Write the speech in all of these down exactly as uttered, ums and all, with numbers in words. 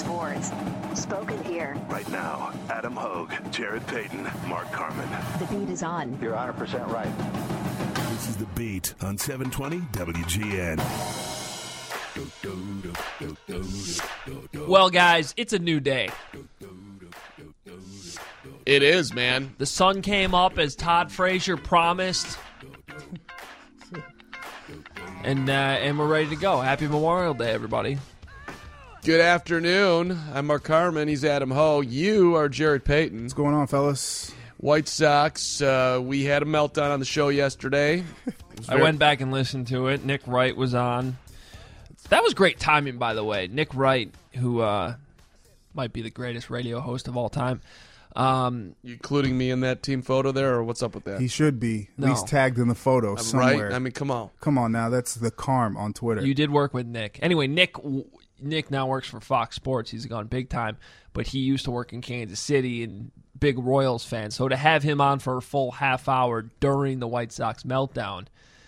Sports. Spoken here. Right now, Adam Hogue, Jared Payton, Mark Carman. The beat is on. You're one hundred percent right. This is The Beat on seven twenty W G N. Well, guys, it's a new day. It is, man. The sun came up as Todd Frazier promised. And uh, and we're ready to go. Happy Memorial Day, everybody. Good afternoon. I'm Mark Carman. He's Adam Ho. You are Jared Payton. What's going on, fellas? White Sox. Uh, we had a meltdown on the show yesterday. I went back and listened to it. Nick Wright was on. That was great timing, by the way. Nick Wright, who uh, might be the greatest radio host of all time. Um, you including me in that team photo there, or what's up with that? He should be. No. At least tagged in the photo I'm somewhere. Right? I mean, come on. Come on now. That's the Carm on Twitter. You did work with Nick. Anyway, Nick Nick now works for Fox Sports. He's gone big time, but he used to work in Kansas City and big Royals fan. So to have him on for a full half hour during the White Sox meltdown,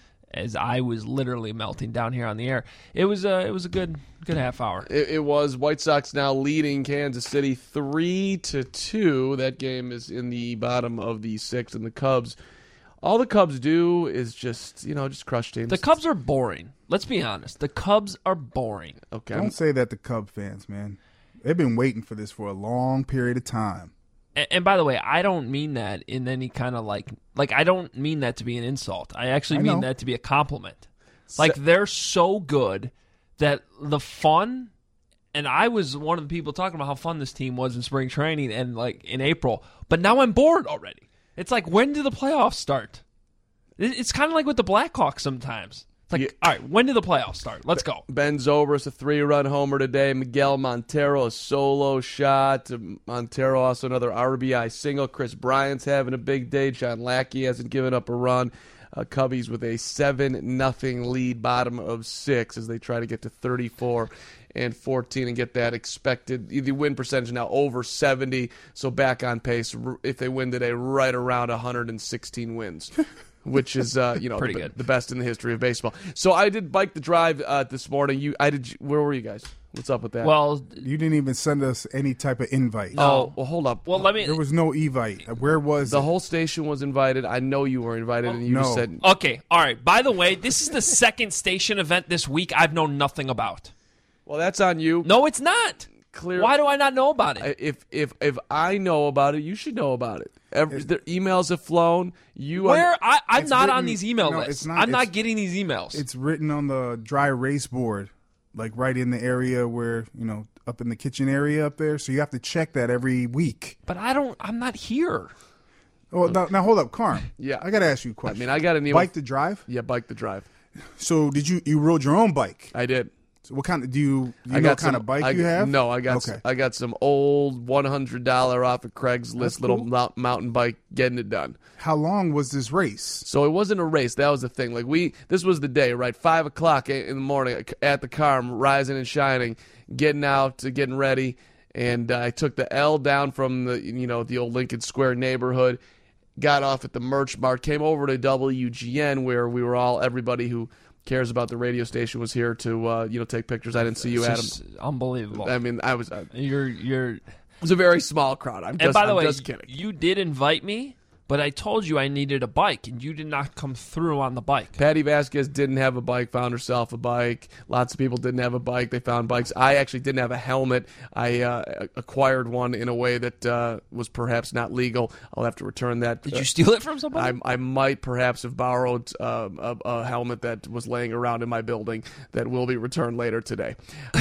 as I was literally melting down here on the air, it was a, it was a good good half hour. It, it was. White Sox now leading Kansas City three to two. That game is in the bottom of the sixth, and the Cubs, all the Cubs do is just, you know, just crush teams. The Cubs are boring. Let's be honest. The Cubs are boring. Okay. Don't say that to Cub fans, man. They've been waiting for this for a long period of time. And, and by the way, I don't mean that in any kind of like, like I don't mean that to be an insult. I actually I mean know. that to be a compliment. Like, they're so good that the fun, and I was one of the people talking about how fun this team was in spring training and like in April, but now I'm bored already. It's like, when do the playoffs start? It- It's kind of like with the Blackhawks sometimes. It's like, Yeah. all right, when do the playoffs start? Let's go. Ben Zobrist, a three-run homer today. Miguel Montero, a solo shot. Montero also another R B I single. Chris Bryant's having a big day. John Lackey hasn't given up a run. Uh, Cubbies with a seven nothing lead, bottom of six, as they try to get to thirty-four and fourteen and get that expected. The win percentage now over seventy, so back on pace if they win today, right around one hundred sixteen wins. Which is, uh, you know, Pretty the, good. the best in the history of baseball. So I did bike the drive uh, this morning. You, I did. Where were you guys? What's up with that? Well, You didn't even send us any type of invite. oh, well, hold up. well, let me. There was no evite. Where was the it? whole station was invited. I know you were invited, and you no. just said, Okay, all right. By the way, this is the second station event this week I've known nothing about. "Well, that's on you." No, it's not. Clear. Why do I not know about it? I- If if if I know about it, you should know about it. Every, the emails have flown. You Where are, I, I'm It's not written- on these email no, lists. it's not- I'm not it's- getting these emails. It's written on the dry erase board, like right in the area where, you know, up in the kitchen area up there. So you have to check that every week. but I don't. I'm not here. Oh, now, now hold up, Carm. Yeah. I got to ask you a I question. mean, I got an email. Bike to drive? Yeah, bike the drive. So did you, you rode your own bike? I did. So what kind of, do you, do you I know got what kind some, of bike I, you have? No, I got Okay. I got some old one hundred dollars off of Craigslist That's little cool. mount, mountain bike, getting it done. How long was this race? So it wasn't a race. That was the thing. Like we, this was the day, right? Five o'clock in the morning at the Carm, rising and shining, getting out, getting ready, and uh, I took the L down from the, you know, the old Lincoln Square neighborhood, got off at the Merch Mart, came over to W G N where we were all, everybody who cares about the radio station was here to, uh, you know, take pictures. I didn't see you, It's Adam. just unbelievable. I mean, I was. Uh, you're you're. it was a very small crowd. I'm And just, by the I'm way, just kidding. you did invite me, but I told you I needed a bike, and you did not come through on the bike. Patty Vasquez didn't have a bike, found herself a bike. Lots of people didn't have a bike. They found bikes. I actually didn't have a helmet. I uh, acquired one in a way that uh, was perhaps not legal. I'll have to return that. Did you steal it from somebody? I, I might perhaps have borrowed uh, a, a helmet that was laying around in my building that will be returned later today.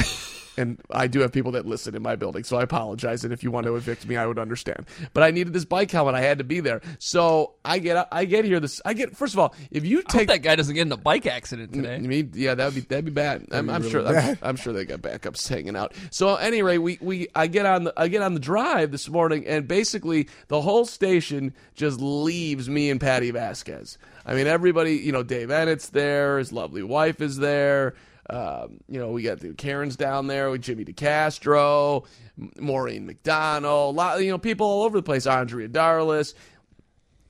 And I do have people that listen in my building, so I apologize. And if you want to evict me, I would understand. But I needed this bike helmet; I had to be there. So I get, I get here. This, I get. First of all, if you I hope take that guy doesn't get in a bike accident today. me, yeah, that'd be that'd be bad. I'm, be I'm really sure. I'm, bad. I'm sure they got backups hanging out. So at any rate, we, we I get on the I get on the drive this morning, and basically the whole station just leaves me and Patty Vasquez. I mean, everybody, you know, Dave Ennett's there, his lovely wife is there. Um, you know, we got the Karen's down there with Jimmy DeCastro, Maureen McDonald, lot, you know, people all over the place. Andrea Darlis.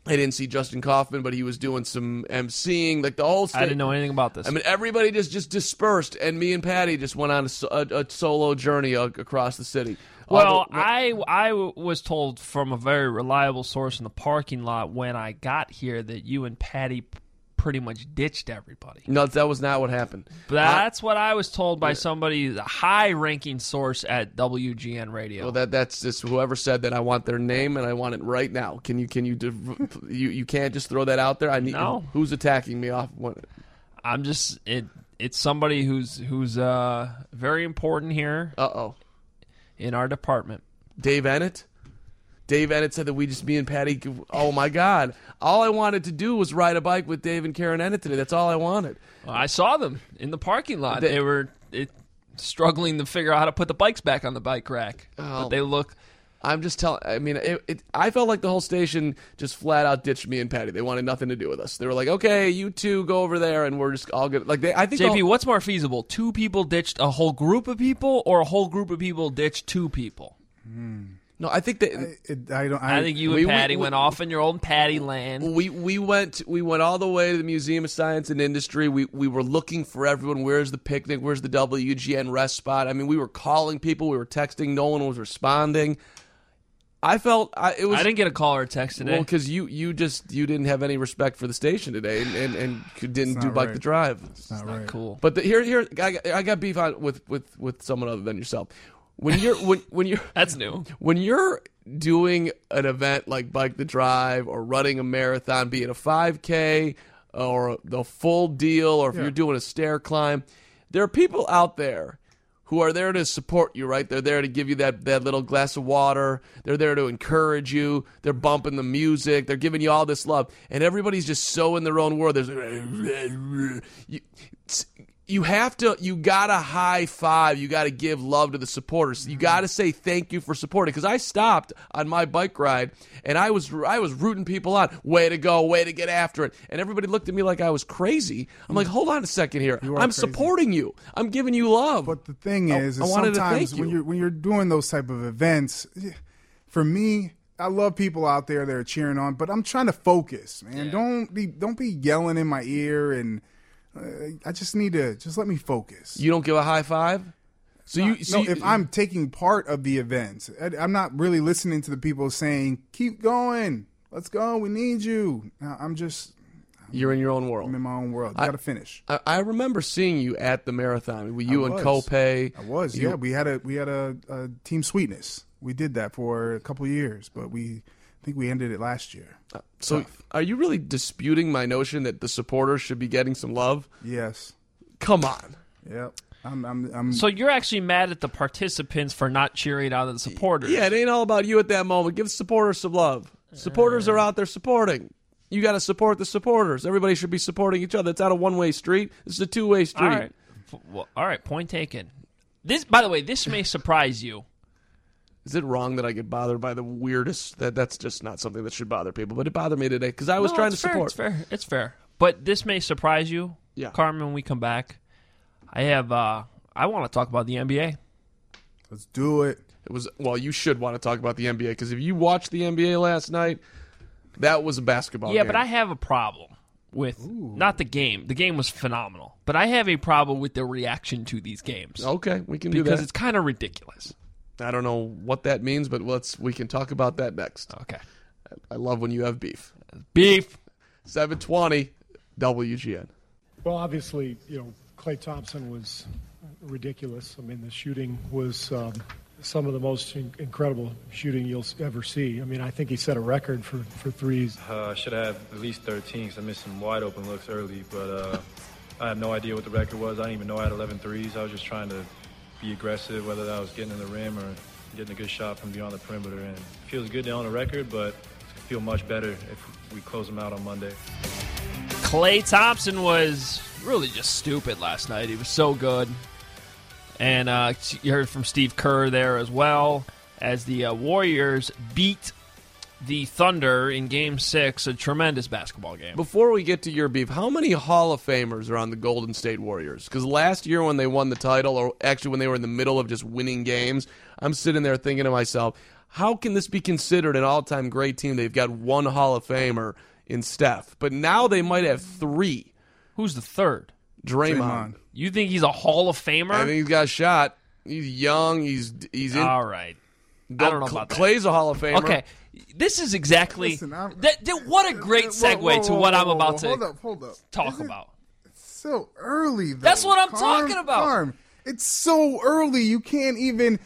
I didn't see Justin Kaufman, but he was doing some emceeing, like the whole. Sta- I didn't know anything about this. I mean, everybody just, just dispersed, and me and Patty just went on a, so- a, a solo journey a- across the city. Well, Although- I I was told from a very reliable source in the parking lot when I got here that you and Patty p- pretty much ditched everybody. No, that was not what happened. That's what I was told by somebody, a high-ranking source at W G N Radio. Well, that that's just whoever said that. I want their name and I want it right now. Can you can you div- you you can't just throw that out there? I need. No. Who's attacking me off? What? I'm just it. It's somebody who's who's uh very important here Uh oh. in our department. Dave Ennett. Dave Ennett said that we just, me and Patty, oh my God. All I wanted to do was ride a bike with Dave and Karen Ennett today. That's all I wanted. Well, I saw them in the parking lot. They- They, were it, struggling to figure out how to put the bikes back on the bike rack. Oh. But they look. I'm just telling, I mean, it, it, I felt like the whole station just flat out ditched me and Patty. They wanted nothing to do with us. They were like, okay, you two go over there and we're just all good. Like, they, I think. J the P, whole- what's more feasible? Two people ditched a whole group of people, or a whole group of people ditched two people? no, I think that. I, it, I don't. I, I think you we- and we- Patty we- went off in your old Patty land. We we went we went all the way to the Museum of Science and Industry. We we were looking for everyone. Where's the picnic? Where's the W G N rest spot? I mean, we were calling people. We were texting. No one was responding. I felt I, it was. I didn't get a call or a text today. well because you you just you didn't have any respect for the station today and and, and didn't It's do not bike right. the drive. It's not right. cool. But the, here here I got, I got beef on with with with someone other than yourself. When you're when when you're That's new. when you're doing an event like Bike the Drive or running a marathon, be it a five K or the full deal, or if Yeah. you're doing a stair climb, there are people out there who are there to support you, right? They're there to give you that, that little glass of water. They're there to encourage you. They're bumping the music. They're giving you all this love. And everybody's just so in their own world. There's you, you have to, you got to high five. You got to give love to the supporters. You got to say thank you for supporting. Because I stopped on my bike ride, and I was I was rooting people on. Way to go, way to get after it. And everybody looked at me like I was crazy. I'm like, hold on a second here. You are I'm crazy. supporting you. I'm giving you love. But the thing I- is, I is wanted to sometimes thank when you. you're when you're doing those type of events, for me, I love people out there that are cheering on, but I'm trying to focus, man. Don't be don't be yelling in my ear, and uh, I just need to just let me focus. You don't give a high five? So you, so no, you- if I'm taking part of the event, I, I'm not really listening to the people saying, "Keep going, let's go, we need you." No, I'm just you're in your own world. I'm in my own world. I- Got to finish. I, I remember seeing you at the marathon with you I and was. Copay. I was, You- yeah. We had a we had a, a Team Sweetness. We did that for a couple of years, but we I think we ended it last year. So Tough. are you really disputing my notion that the supporters should be getting some love? Yes. Come on. Yep. I'm. I'm. I'm So you're actually mad at the participants for not cheering on the supporters. Yeah, it ain't all about you at that moment. Give supporters some love. Supporters are out there supporting. You got to support the supporters. Everybody should be supporting each other. It's not a one-way street. This is a two-way street. All right. F- Well, all right. Point taken. This, by the way, this may surprise you. Is it wrong that I get bothered by the weirdest? That that's just not something that should bother people. But it bothered me today because I was No, trying to it's fair, support. It's fair. It's fair. But this may surprise you, Yeah. Carmen. When we come back, I have. Uh, I want to talk about the N B A. Let's do it. It was well. You should want to talk about the N B A because if you watched the N B A last night, that was a basketball Yeah, game. but I have a problem with not the game. The game was phenomenal, but I have a problem with the reaction to these games Okay, we can do because that. it's kind of ridiculous. I don't know what that means, but let's we can talk about that next. Okay, I love when you have beef. beef. seven twenty W G N. Well, obviously, you know, Klay Thompson was ridiculous. I mean, the shooting was um, some of the most in- incredible shooting you'll s- ever see. I mean, I think he set a record for, for threes. Uh, I should have at least thirteen because I missed some wide open looks early, but uh, I have no idea what the record was. I didn't even know I had eleven threes. I was just trying to be aggressive, whether that was getting in the rim or getting a good shot from beyond the perimeter. And it feels good to own a record, but it feel much better if we close them out on Monday. Klay Thompson was really just stupid last night. He was so good. And uh, you heard from Steve Kerr there as well as the uh, Warriors beat the Thunder in Game six, a tremendous basketball game. Before we get to your beef, how many Hall of Famers are on the Golden State Warriors? Because last year when they won the title, or actually when they were in the middle of just winning games, I'm sitting there thinking to myself, how can this be considered an all-time great team? They've got one Hall of Famer in Steph, but now they might have three. Who's the third? Draymond. Draymond. You think he's a Hall of Famer? I think he's got a shot. He's young. He's he's in. All right. I don't know about that. Clay's a Hall of Famer. Okay, this is exactly Listen, I'm- that, that- what a great segue Whoa, whoa, to whoa, what whoa, I'm whoa, about whoa. Hold to up, hold up. talk Is it about. so early, though. That's what I'm Carm, talking about. Carm, it's so early. You can't even.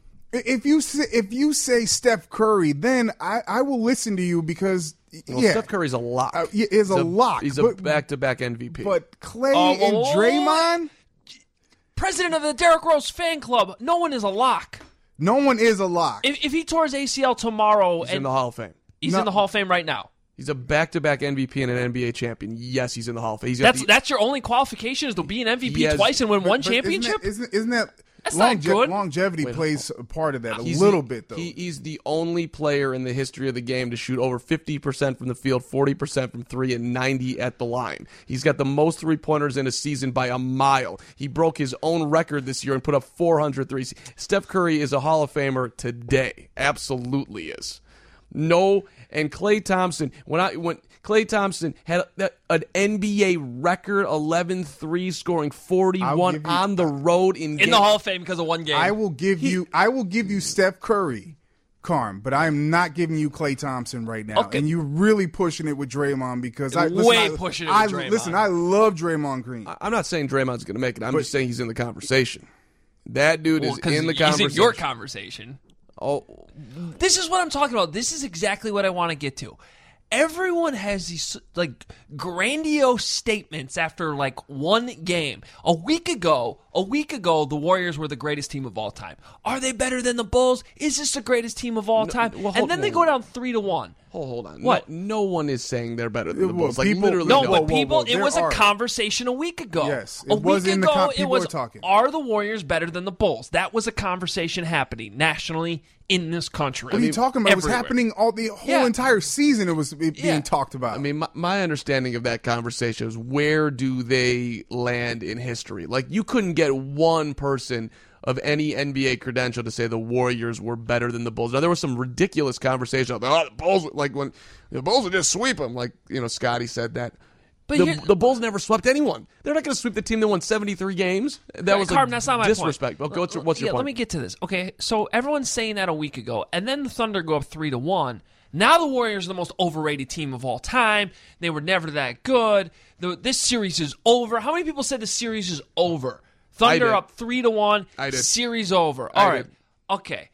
If you say, if you say Steph Curry, then I, I will listen to you because Well, yeah, Steph Curry's a lock. uh, yeah, is a, He's lock. He's a but, back-to-back M V P. but Clay Oh, and oh, Draymond, President of the Derrick Rose fan club. No one is a lock. no one is a lock. If, if he tore his A C L tomorrow, he's and in the Hall of Fame. he's No. in the Hall of Fame right now. He's a back-to-back M V P and an N B A champion. Yes, he's in the Hall of Fame. He's got That's the, that's your only qualification is to be an M V P He has- twice and win But- one but isn't that- championship. Isn't, isn't that That's not good. longevity Wait, plays a part of that a He's little the- bit though. He, he's the only player in the history of the game to shoot over fifty percent from the field, forty percent from three, and ninety at the line. He's got the most three-pointers in a season by a mile. He broke his own record this year and put up four hundred threes. Steph Curry is a Hall of Famer today. Absolutely is. No, and Klay Thompson, when I when Klay Thompson had a, an N B A record eleven threes, scoring I'll forty-one give you- on the road in in game. the Hall of Fame because of one game. I will give you I will give you Steph Curry, Carm, but I am not giving you Klay Thompson right now. Okay. And you're really pushing it with Draymond because I Way listen, I, pushing it with I, Draymond. Listen, I love Draymond Green. I'm not saying Draymond's going to make it. I'm But- just saying he's in the conversation. That dude Well, is 'cause in the he's conversation. in your conversation. Oh, This is what I'm talking about. This is exactly what I want to get to. Everyone has these like grandiose statements after like one game. A week ago, a week ago, the Warriors were the greatest team of all time. Are they better than the Bulls? Is this the greatest team of all time? well, hold- and then they go down three to one. hold, hold on. What? No, no one is saying they're better than the Well, Bulls. Like people- literally, No, no. but whoa, whoa, people, whoa. it There was a are- conversation a week ago. Yes, it a was week in the ago, com- it people was, were talking. are the Warriors better than the Bulls? That was a conversation happening nationally in this country. What are you talking about? It was everywhere. happening all the whole Yeah. entire season. It was it being Yeah. talked about. I mean, my, my understanding of that conversation is where do they land in history? Like, you couldn't get one person of any N B A credential to say the Warriors were better than the Bulls. Now, there was some ridiculous conversation about, oh, the Bulls, like when the Bulls would just sweep them. Like, you know, Scotty said that. But the, here- the Bulls never swept anyone. They're not going to sweep the team that won seventy-three games. That was Carm, a that's not my disrespect. point. Okay, what's your, what's your yeah, point? Let me get to this. Okay, so everyone's saying that a week ago, and then the Thunder go up three to one. Now the Warriors are the most overrated team of all time. They were never that good. The, this series is over. How many people said the series is over? Thunder did. up three to one. I did. Series over. I All right. did. Okay.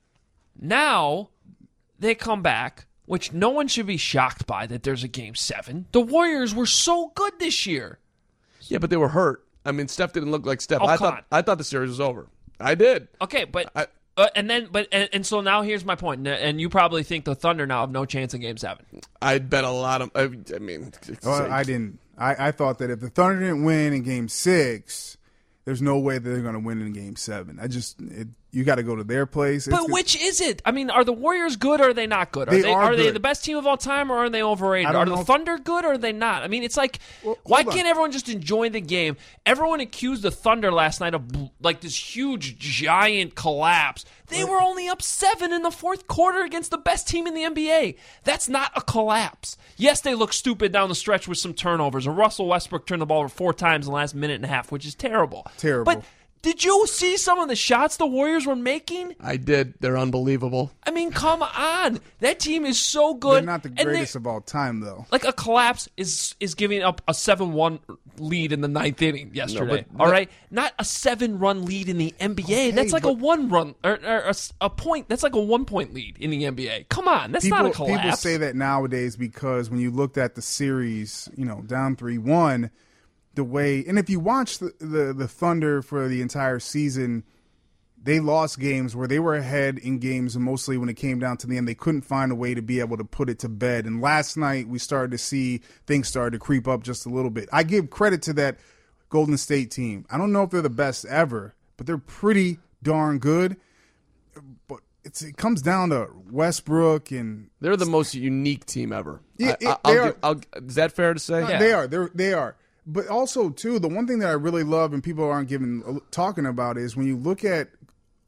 Now they come back, which no one should be shocked by that there's a game seven. The Warriors were so good this year. Yeah, but they were hurt. I mean, Steph didn't look like Steph. Oh, I come thought on. I thought the series was over. I did. Okay, but I- uh, and then but and, and so now here's my point, and, and you probably think the Thunder now have no chance in Game Seven. I'd bet a lot of. I, I mean, it's Well, like- I didn't. I, I thought that if the Thunder didn't win in Game Six, there's no way that they're going to win in Game Seven. I just it, you got to go to their place. But It's- which is it? I mean, are the Warriors good or are they not good? Are They they are are they good. the best team of all time or are they overrated? I don't Are the know if- Thunder good or are they not? I mean, it's like Well, why hold on. can't everyone just enjoy the game? Everyone accused the Thunder last night of bl- like this huge giant collapse. They were only up seven in the fourth quarter against the best team in the N B A. That's not a collapse. Yes, they look stupid down the stretch with some turnovers. And Russell Westbrook turned the ball over four times in the last minute and a half, which is terrible. Terrible. But did you see some of the shots the Warriors were making? I did. They're unbelievable. I mean, come on. That team is so they're good. not the and they- greatest of all time, though. like a collapse is is giving up a seven one lead in the ninth inning yesterday. but all that- right? Not a seven run lead in the N B A. Okay, that's like a but- one run or, or a, s- a point. That's like a one point lead in the N B A. Come on. That's People, not a collapse. people say that nowadays because when you looked at the series, you know, down three one, the way, and if you watch the, the, the Thunder for the entire season, they lost games where they were ahead in games, and mostly when it came down to the end, they couldn't find a way to be able to put it to bed. And last night, we started to see things started to creep up just a little bit. I give credit to that Golden State team. I don't know if they're the best ever, but they're pretty darn good. But it's, it comes down to Westbrook and They're the most unique team ever. Yeah, I, it- I'll they give- are. I'll- is that fair to say? Yeah. They are. They're, they are. But also, too, the one thing that I really love and people aren't giving talking about is when you look at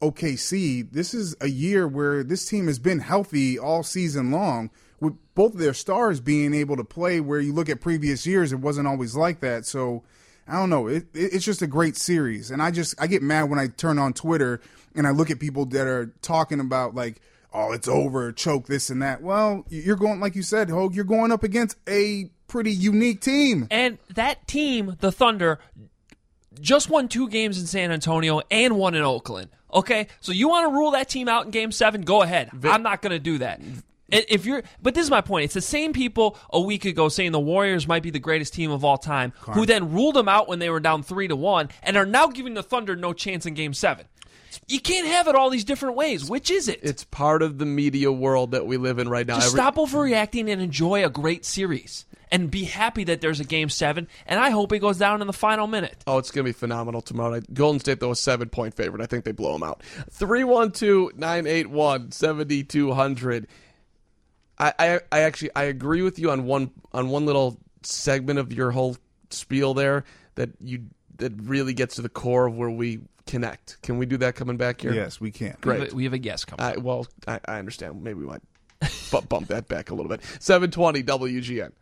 O K C, this is a year where this team has been healthy all season long, with both of their stars being able to play, where you look at previous years, it wasn't always like that. So I don't know. It, it, it's just a great series. And I just I get mad when I turn on Twitter and I look at people that are talking about, like, oh, it's over, choke, this and that. Well, you're going, like you said, Hogue, you're going up against a pretty unique team. And that team, the Thunder, just won two games in San Antonio and one in Oakland. Okay? So you want to rule that team out in Game seven? Go ahead. I'm not going to do that. If you're, but this is my point. It's the same people a week ago saying the Warriors might be the greatest team of all time, Carm. who then ruled them out when they were down three to one, and are now giving the Thunder no chance in Game Seven. You can't have it all these different ways. Which is it? It's part of the media world that we live in right now. Just Every- stop overreacting and enjoy a great series, and be happy that there's a Game Seven. And I hope it goes down in the final minute. Oh, it's going to be phenomenal tomorrow night. Golden State, though, a seven-point favorite. I think they blow them out. three one two, nine eight one, seven two zero zero. I, I, I actually I agree with you on one on one little segment of your whole spiel there that you that really gets to the core of where we connect. Can we do that coming back here? Yes, we can. We have Great. a, we have a guest coming. I, well, I, I understand. Maybe we might bump, bump that back a little bit. seven twenty W G N.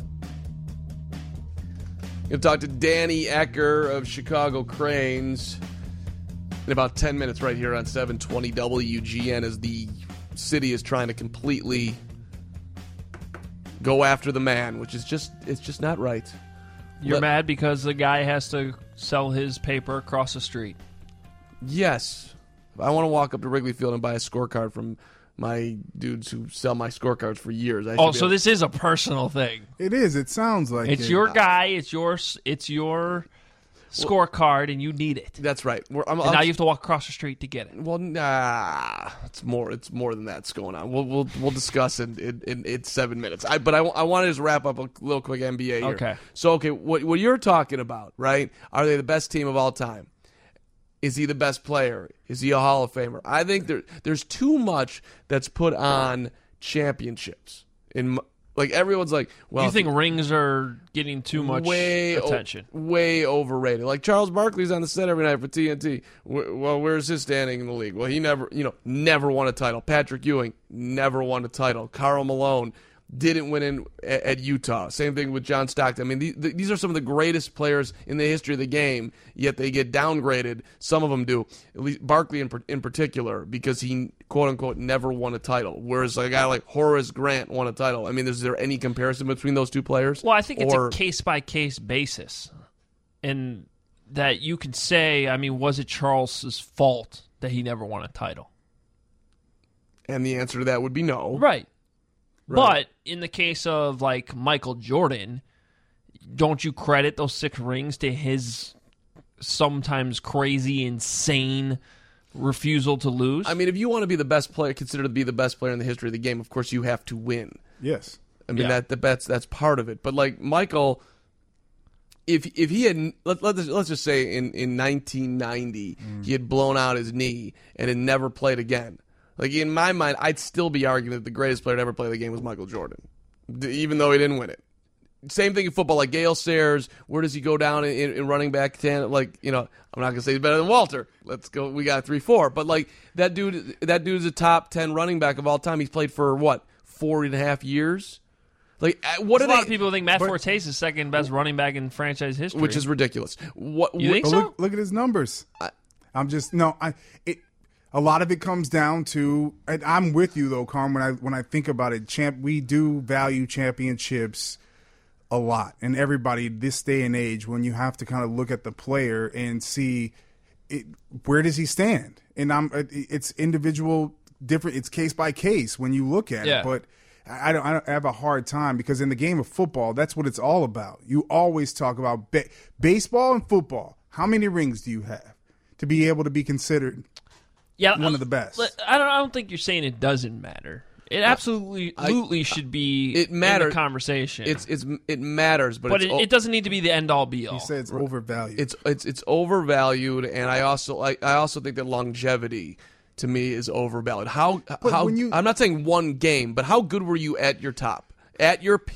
Going to talk to Danny Ecker of Chicago Cranes in about ten minutes right here on seven twenty W G N as the city is trying to completely go after the man, which is just it's just not right. You're Let, mad because the guy has to sell his paper across the street. Yes. I want to walk up to Wrigley Field and buy a scorecard from my dudes who sell my scorecards for years. I Oh, should be so able- this is a personal thing. It is. It sounds like It's it. your guy. It's your. It's your scorecard, and you need it. That's right. We're, I'm, And I'll- now you have to walk across the street to get it. Well, nah, it's more. It's more than that's going on. We'll we'll we'll discuss in in, in, in seven minutes. I but I, I want to just wrap up a little quick N B A here. Okay. So okay, what what you're talking about, right? Are they the best team of all time? Is he the best player? Is he a Hall of Famer? I think there there's too much that's put on championships. In like everyone's like, well, you think rings are getting too much way attention? O- way overrated. Like Charles Barkley's on the set every night for T N T. W- well, where's his standing in the league? Well, he never, you know, never won a title. Patrick Ewing never won a title. Karl Malone didn't win in at, at Utah. Same thing with John Stockton. I mean, these, these are some of the greatest players in the history of the game, yet they get downgraded. Some of them do. At least Barkley in, in particular, because he, quote-unquote, never won a title, whereas a guy like Horace Grant won a title. I mean, is there any comparison between those two players? Well, I think it's Or- a case-by-case basis. And that you can say, I mean, was it Charles's fault that he never won a title? And the answer to that would be no. Right. Right. But in the case of, like, Michael Jordan, don't you credit those six rings to his sometimes crazy, insane refusal to lose? I mean, if you want to be the best player, considered to be the best player in the history of the game, of course you have to win. Yes. I mean, Yeah. that that's that's part of it. But like Michael, if if he had let let's let's just say in in nineteen ninety Mm. he had blown out his knee and had never played again. Like in my mind, I'd still be arguing that the greatest player to ever play the game was Michael Jordan, even though he didn't win it. Same thing in football, like Gale Sayers. Where does he go down in, in, in running back? Ten, like you know, I'm not gonna say he's better than Walter. Let's go. We got three, four. But like that dude, that dude's a top ten running back of all time. He's played for what four and a half years. Like uh, what a are lot they? of people think Matt Forte is the second best running back in franchise history. Which is ridiculous. What You think But so? look, look at his numbers. I'm just no. I it. A lot of it comes down to, and I'm with you though, Carm. When I when I think about it, champ, we do value championships a lot, and everybody this day and age, when you have to kind of look at the player and see it, where does he stand, and I'm it's individual, different. It's case by case when you look at Yeah. it, but. I don't, I don't have a hard time because in the game of football, that's what it's all about. You always talk about ba- baseball and football. How many rings do you have to be able to be considered yeah, one of the best? I don't. I don't think you're saying it doesn't matter. It absolutely, absolutely should be it in matters. the conversation. It's it's it matters, but, but it's it, it doesn't need to be the end all be all. He said it's overvalued. it's it's it's overvalued, and I also I, I also think that longevity to me is overvalued. How But how when you- I'm not saying one game, but how good were you at your top, at your peak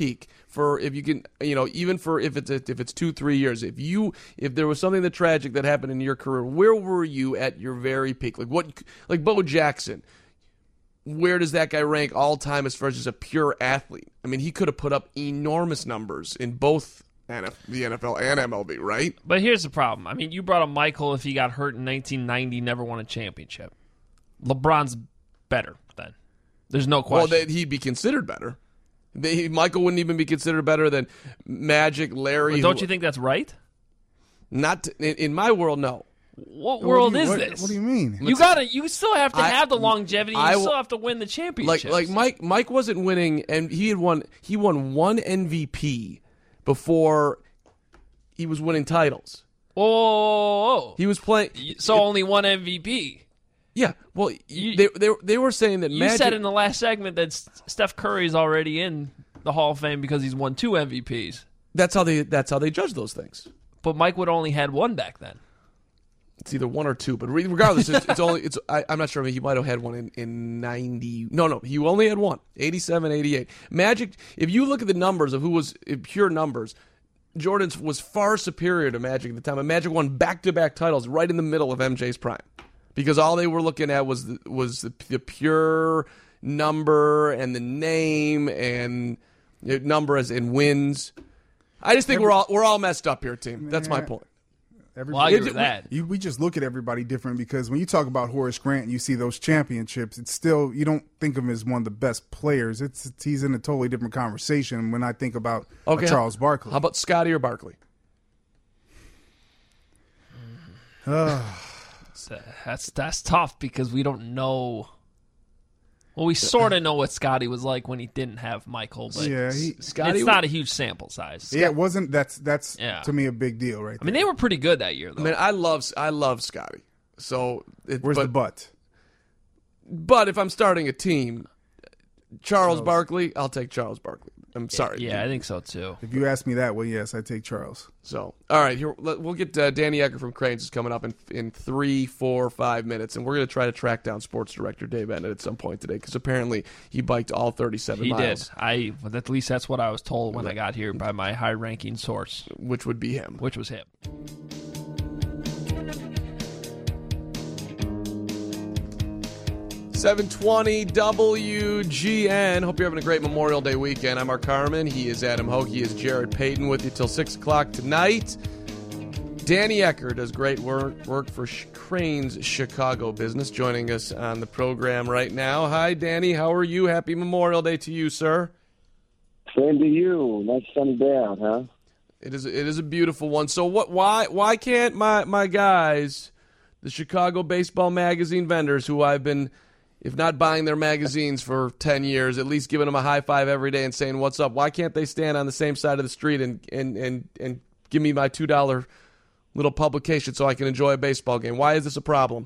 for if you can, you know, even for if it's if it's two, three years, if you if there was something that tragic that happened in your career, where were you at your very peak? Like what, like Bo Jackson. Where does that guy rank all time as far as just a pure athlete? I mean, he could have put up enormous numbers in both the N F L and M L B, right? But here's the problem. I mean, you brought up Michael if he got hurt in nineteen ninety, never won a championship. LeBron's better then. There's no question. Well, he'd be considered better. They, Michael wouldn't even be considered better than Magic, Larry. But don't who, you think that's right? Not to, in, in my world, no. What world what you, is what, this? What do you mean? You gotta. You still have to I, have the longevity. You I, still have to win the championship. Like, like Mike. Mike wasn't winning, and he had won. He won one M V P before he was winning titles. Oh, he was playing. So it, only one M V P. Yeah. Well, you, they they they were saying that you Magic, said in the last segment that Steph Curry's already in the Hall of Fame because he's won two M V Ps. That's how they. That's how they judge those things. But Mike would only had one back then. It's either one or two, but regardless, it's, it's only. It's. I, I'm not sure. I mean, he might have had one in, in ninety. No, no, he only had one. eighty-seven, eighty-eight. Magic. If you look at the numbers of who was pure numbers, Jordan was far superior to Magic at the time. And Magic won back-to-back titles right in the middle of M J's prime, because all they were looking at was the, was the, the pure number and the name and you know, number as in wins. I just think Every, we're all we're all messed up here, team. That's my point. Well, I agree with that. You, we just look at everybody different because when you talk about Horace Grant and you see those championships, it's still, you don't think of him as one of the best players. It's, it's he's in a totally different conversation when I think about okay, uh, Charles Barkley. How about Scotty or Barkley? Uh, that's that's tough because we don't know. Well, we sort of know what Scotty was like when he didn't have Michael, but yeah, he, Scotty, it's not a huge sample size. Yeah, it wasn't. That's that's yeah. to me a big deal, right? I mean, they were pretty good that year, though. I mean, I love I love Scotty. So it, where's but, the but? But if I'm starting a team, Charles, Charles Barkley, I'll take Charles Barkley. I'm sorry. Yeah, yeah, I think so too. If you ask me that, well, yes, I take Charles. So, all right, here we'll get uh, Danny Ecker from Cranes is coming up in in three, four, five minutes, and we're going to try to track down sports director Dave Bennett at some point today because apparently he biked all thirty-seven he miles. He did. I at least that's what I was told when I got here by my high-ranking source, which would be him. Which was him. seven twenty W G N. Hope you're having a great Memorial Day weekend. I'm Mark Carman. He is Adam Hoke. He is Jared Payton with you till six o'clock tonight. Danny Ecker does great work, work for Cranes Chicago Business, joining us on the program right now. Hi, Danny. How are you? Happy Memorial Day to you, sir. Same to you. Nice sunny day out, huh? It is, it is a beautiful one. So what? Why why can't my, my guys, the Chicago Baseball Magazine vendors, who I've been – if not buying their magazines for ten years, at least giving them a high five every day and saying, what's up? Why can't they stand on the same side of the street and and, and, and give me my two dollars little publication so I can enjoy a baseball game? Why is this a problem?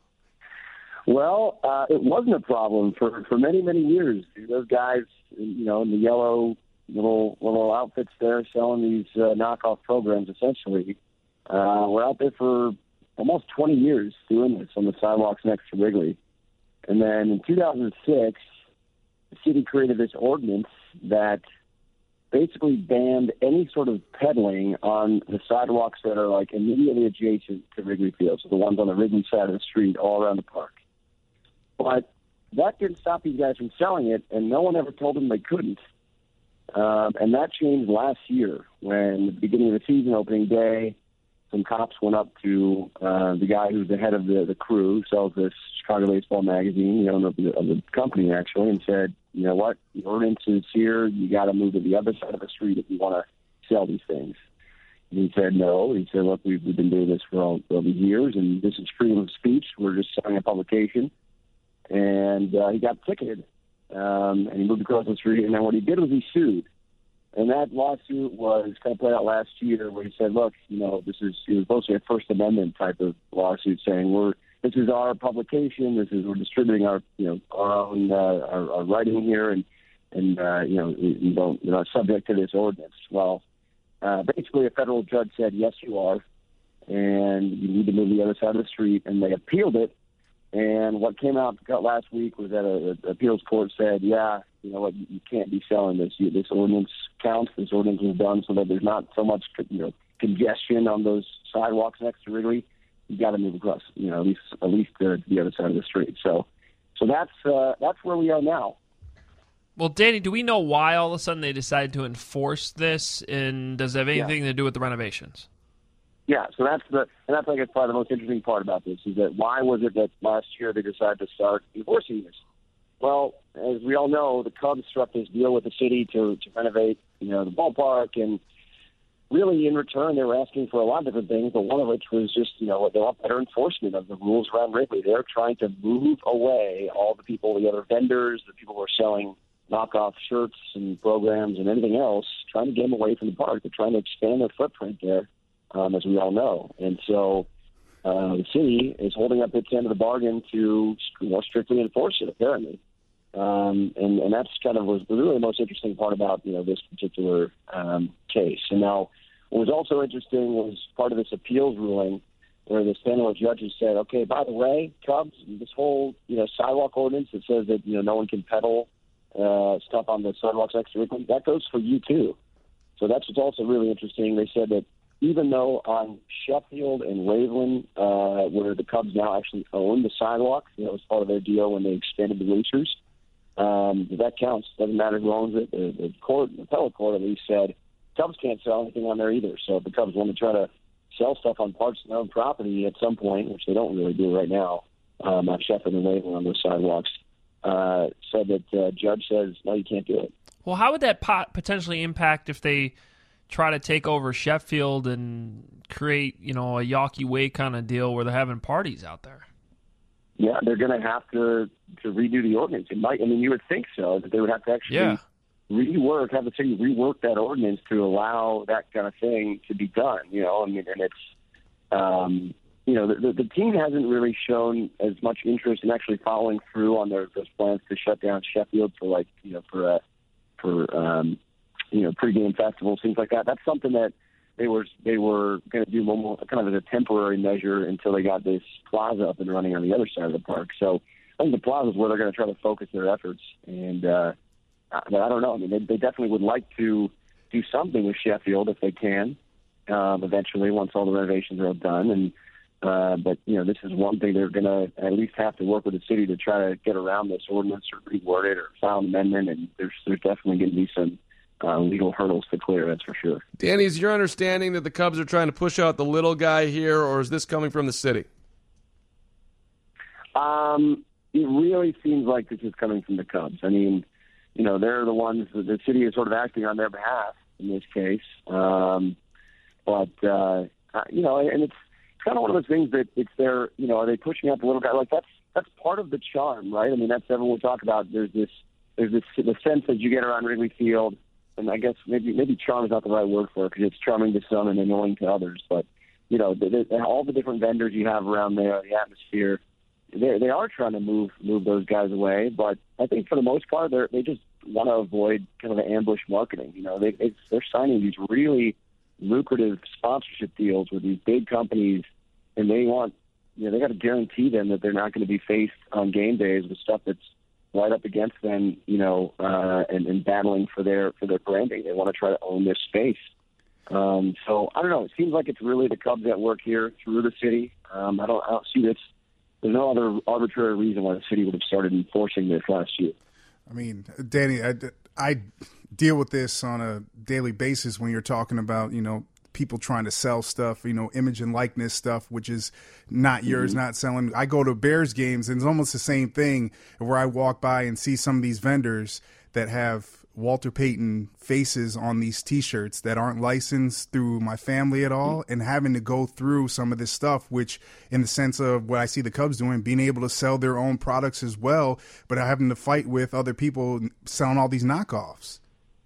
Well, uh, it wasn't a problem for, for many, many years. Those guys, you know, in the yellow little little outfits there selling these uh, knockoff programs, essentially, uh, were out there for almost twenty years doing this on the sidewalks next to Wrigley. And then in two thousand six, the city created this ordinance that basically banned any sort of peddling on the sidewalks that are like immediately adjacent to Wrigley Field, so the ones on the Wrigley side of the street all around the park. But that didn't stop these guys from selling it, and no one ever told them they couldn't. Um, and that changed last year when, at the beginning of the season, opening day, some cops went up to uh, the guy who's the head of the, the crew, who sells this Chicago Baseball Magazine, the owner of the, of the company, actually, and said, you know what, the ordinance is here. You got to move to the other side of the street if you want to sell these things. And he said, no. He said, look, we've, we've been doing this for all, all these years, and this is freedom of speech. We're just selling a publication. And uh, he got ticketed, um, and he moved across the street. And then what he did was he sued. And that lawsuit was kind of played out last year where he said, look, you know, this is it was mostly a First Amendment type of lawsuit saying we're this is our publication, this is we're distributing our you know our own uh, our, our writing here and and uh, you know you don't you're not subject to this ordinance. Well, uh, basically a federal judge said yes you are, and you need to move to the other side of the street, and they appealed it. And what came out last week was that a, a appeals court said, yeah, you know what, you, you can't be selling this. You, this ordinance counts this ordinance was done so that there's not so much, you know, congestion on those sidewalks next to Wrigley. You got to move across, you know, at least at least to the other side of the street. So, so that's uh, that's where we are now. Well, Danny, do we know why all of a sudden they decided to enforce this, and does it have anything Yeah. to do with the renovations? Yeah, so that's the and that's I guess probably the most interesting part about this is that why was it that last year they decided to start enforcing this? Well, as we all know, the Cubs struck this deal with the city to to renovate, you know, the ballpark, and really in return they were asking for a lot of different things, but one of which was just, you know, they want better enforcement of the rules around Wrigley. They're trying to move away all the people, the other vendors, the people who are selling knockoff shirts and programs and anything else, trying to get them away from the park. They're trying to expand their footprint there. Um, as we all know. And so uh, the city is holding up its end of the bargain to, you know, strictly enforce it, apparently. Um, and, and that's kind of was really the most interesting part about, you know, this particular um, case. And now what was also interesting was part of this appeals ruling where the panel of judges said, okay, by the way, Cubs, this whole, you know, sidewalk ordinance that says that, you know, no one can peddle uh, stuff on the sidewalks next to Wrigley, that goes for you too. So that's what's also really interesting. They said that even though on Sheffield and Waveland, uh, where the Cubs now actually own the sidewalk, you know, it was part of their deal when they expanded the bleachers, um, that counts. Doesn't matter who owns it. The, the court, the appellate court at least said Cubs can't sell anything on there either. So if the Cubs want to try to sell stuff on parts of their own property at some point, which they don't really do right now, um, on Sheffield and Waveland on those sidewalks, uh, said that uh, judge says, no, you can't do it. Well, how would that pot potentially impact if they try to take over Sheffield and create, you know, a Yawkey Way kind of deal where they're having parties out there? Yeah, they're going to have to to redo the ordinance. It might. I mean, you would think so, that they would have to actually Yeah. rework, have the city rework that ordinance to allow that kind of thing to be done. You know, I mean, and it's, um, you know, the, the, the team hasn't really shown as much interest in actually following through on their those plans to shut down Sheffield for like, you know, for a for um, you know, pregame festivals, things like that. That's something that they were they were going to do more, kind of as a temporary measure until they got this plaza up and running on the other side of the park. So I think the plaza is where they're going to try to focus their efforts. And uh, I, I don't know. I mean, they, they definitely would like to do something with Sheffield if they can, um, eventually once all the renovations are done. And uh, but you know, this is one thing they're going to at least have to work with the city to try to get around this ordinance or reword it or file an amendment. And there's there's definitely going to be some Uh, legal hurdles to clear, that's for sure. Danny, is your understanding that the Cubs are trying to push out the little guy here, or is this coming from the city? Um, it really seems like this is coming from the Cubs. I mean, you know, they're the ones that the city is sort of acting on their behalf in this case. Um, but, uh, you know, and it's kind of one of those things that it's their, you know, are they pushing out the little guy? Like, that's that's part of the charm, right? I mean, that's everyone we talk about. There's this, there's this the sense that you get around Wrigley Field. And I guess maybe maybe charm is not the right word for it because it's charming to some and annoying to others. But, you know, the, the, all the different vendors you have around there, the atmosphere, they they are trying to move move those guys away. But I think for the most part, they they just want to avoid kind of the ambush marketing. You know, they it's, they're signing these really lucrative sponsorship deals with these big companies, and they want, you know, they got to guarantee them that they're not going to be faced on game days with stuff that's right up against them, you know, uh, and, and battling for their for their branding. They want to try to own their space. Um, so I don't know. It seems like it's really the Cubs at work here through the city. Um, I don't I don't see this. There's no other arbitrary reason why the city would have started enforcing this last year. I mean, Danny, I, I deal with this on a daily basis when you're talking about, you know, people trying to sell stuff, you know, image and likeness stuff, which is not yours, mm-hmm. not selling. I go to Bears games, and it's almost the same thing where I walk by and see some of these vendors that have Walter Payton faces on these T-shirts that aren't licensed through my family at all, and having to go through some of this stuff, which in the sense of what I see the Cubs doing, being able to sell their own products as well, but having to fight with other people selling all these knockoffs.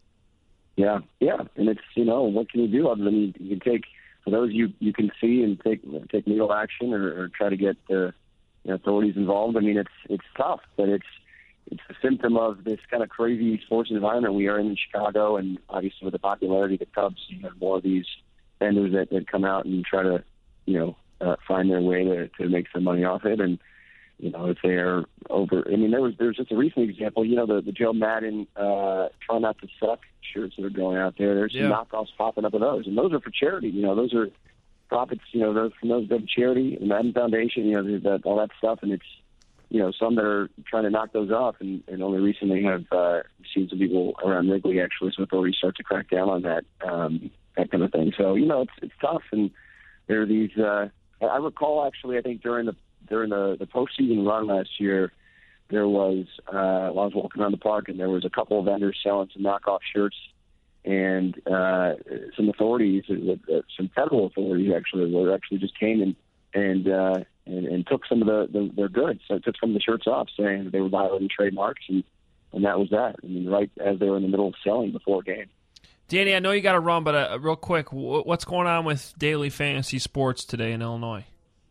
Yeah, yeah, and it's, you know, what can you do other than you, you can take, for those you you can see and take take legal action or, or try to get the you know, authorities involved. I mean, it's it's tough, but it's it's a symptom of this kind of crazy sports environment we are in in Chicago, and obviously with the popularity of the Cubs, you have more of these vendors that, that come out and try to, you know, uh, find their way to, to make some money off it. And you know, if they're over. I mean, there was there's just a recent example. You know, the the Joe Madden uh, "Try Not to Suck" shirts that are going out there. There's some Yeah. knockoffs popping up of those, and those are for charity. You know, those are profits. You know, those from those go to charity, the Madden Foundation. You know, that all that stuff, and it's you know some that are trying to knock those off, and, and only recently have uh, seen some people around Wrigley actually, so authorities start to crack down on that um, that kind of thing. So you know, it's it's tough, and there are these. Uh, I recall actually, I think during the during the, the postseason run last year, there was uh, while I was walking around the park, and there was a couple of vendors selling some knockoff shirts, and uh, some authorities, uh, some federal authorities actually, were actually just came and and uh, and, and took some of the, the their goods, so took some of the shirts off, saying that they were violating trademarks, and, and that was that. I mean, right as they were in the middle of selling before a game. Danny, I know you got to run, but uh, real quick, wh- what's going on with daily fantasy sports today in Illinois?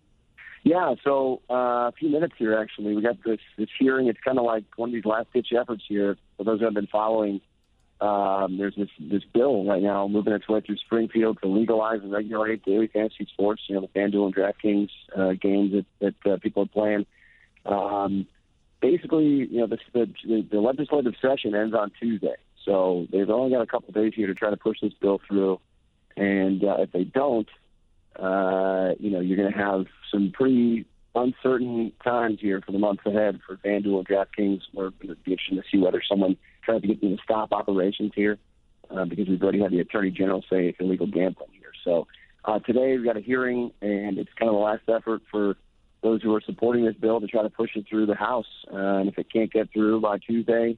Yeah, so uh, a few minutes here, actually. We got this, this hearing. It's kind of like one of these last-ditch efforts here. For those who have been following, um, there's this, this bill right now moving its way through Springfield to legalize and regulate daily fantasy sports, you know, the FanDuel and DraftKings uh, games that, that uh, people are playing. Um, basically, you know, the, the, the legislative session ends on Tuesday. So they've only got a couple of days here to try to push this bill through. And uh, if they don't, Uh, you know, you're going to have some pretty uncertain times here for the months ahead for FanDuel and DraftKings. We're going to be interested to see whether someone tries to get them to stop operations here uh, because we've already had the Attorney General say it's illegal gambling here. So uh, today we've got a hearing, and it's kind of the last effort for those who are supporting this bill to try to push it through the House. Uh, and if it can't get through by Tuesday,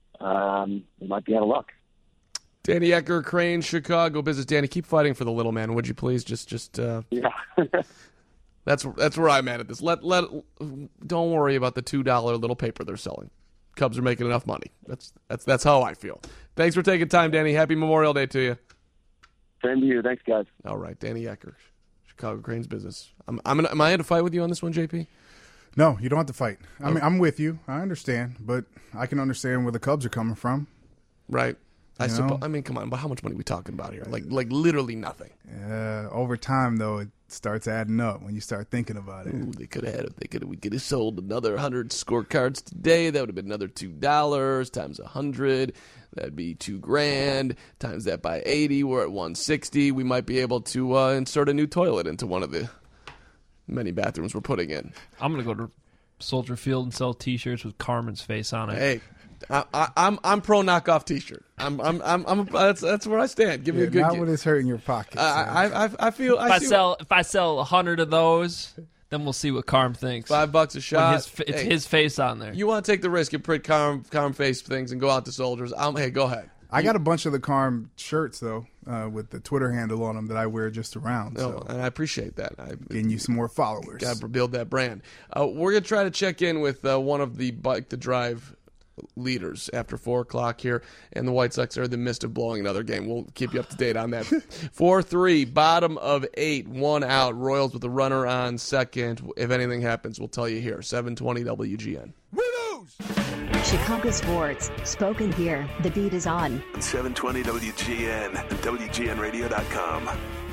um, they might be out of luck. Danny Ecker, Crane, Chicago Business. Danny, keep fighting for the little man, would you please? Just, just. Uh, Yeah. that's that's where I'm at at this. Let let. Don't worry about the two dollar little paper they're selling. Cubs are making enough money. That's that's that's how I feel. Thanks for taking time, Danny. Happy Memorial Day to you. Same to you. Thanks, guys. All right, Danny Ecker, Chicago Cranes Business. I'm I'm gonna, am I in to fight with you on this one, J P? No, you don't have to fight. I mean, I'm with you. I understand, but I can understand where the Cubs are coming from. Right. I You know? suppose. I mean, come on. But how much money are we talking about here? Like, like literally nothing. Uh, over time, though, it starts adding up when you start thinking about it. Ooh, they could have had it. They could. We could have sold another hundred scorecards today. That would have been another two dollars times a hundred. That'd be two grand. Times that by eighty. We're at one sixty. We might be able to uh, insert a new toilet into one of the many bathrooms we're putting in. I'm going to go to Soldier Field and sell T-shirts with Carmen's face on it. Hey. I, I, I'm I'm pro knockoff T-shirt. I'm I'm I'm, I'm that's that's where I stand. Give me Yeah, a good. not gi- when it's hurting your pockets. I, I I I feel. If I I see sell if I sell a hundred of those, then we'll see what Carm thinks. five bucks a When shot. his, fa- it's Hey, his face on there. You want to take the risk and print Carm Carm face things and go out to Soldiers? I'm, hey, go ahead. I got a bunch of the Carm shirts, though, uh, with the Twitter handle on them that I wear just around. No, So and I appreciate that. I getting you some more followers. got to build that brand. Uh, we're gonna try to check in with uh, one of the Bike to Drive leaders after four o'clock here, and the White Sox are in the midst of blowing another game. We'll keep you up to date on that. four three, bottom of eight, one out. Royals with a runner on second. If anything happens, we'll tell you here. seven twenty W G N. Chicago sports, spoken here. The beat is on. seven twenty W G N and W G N radio dot com.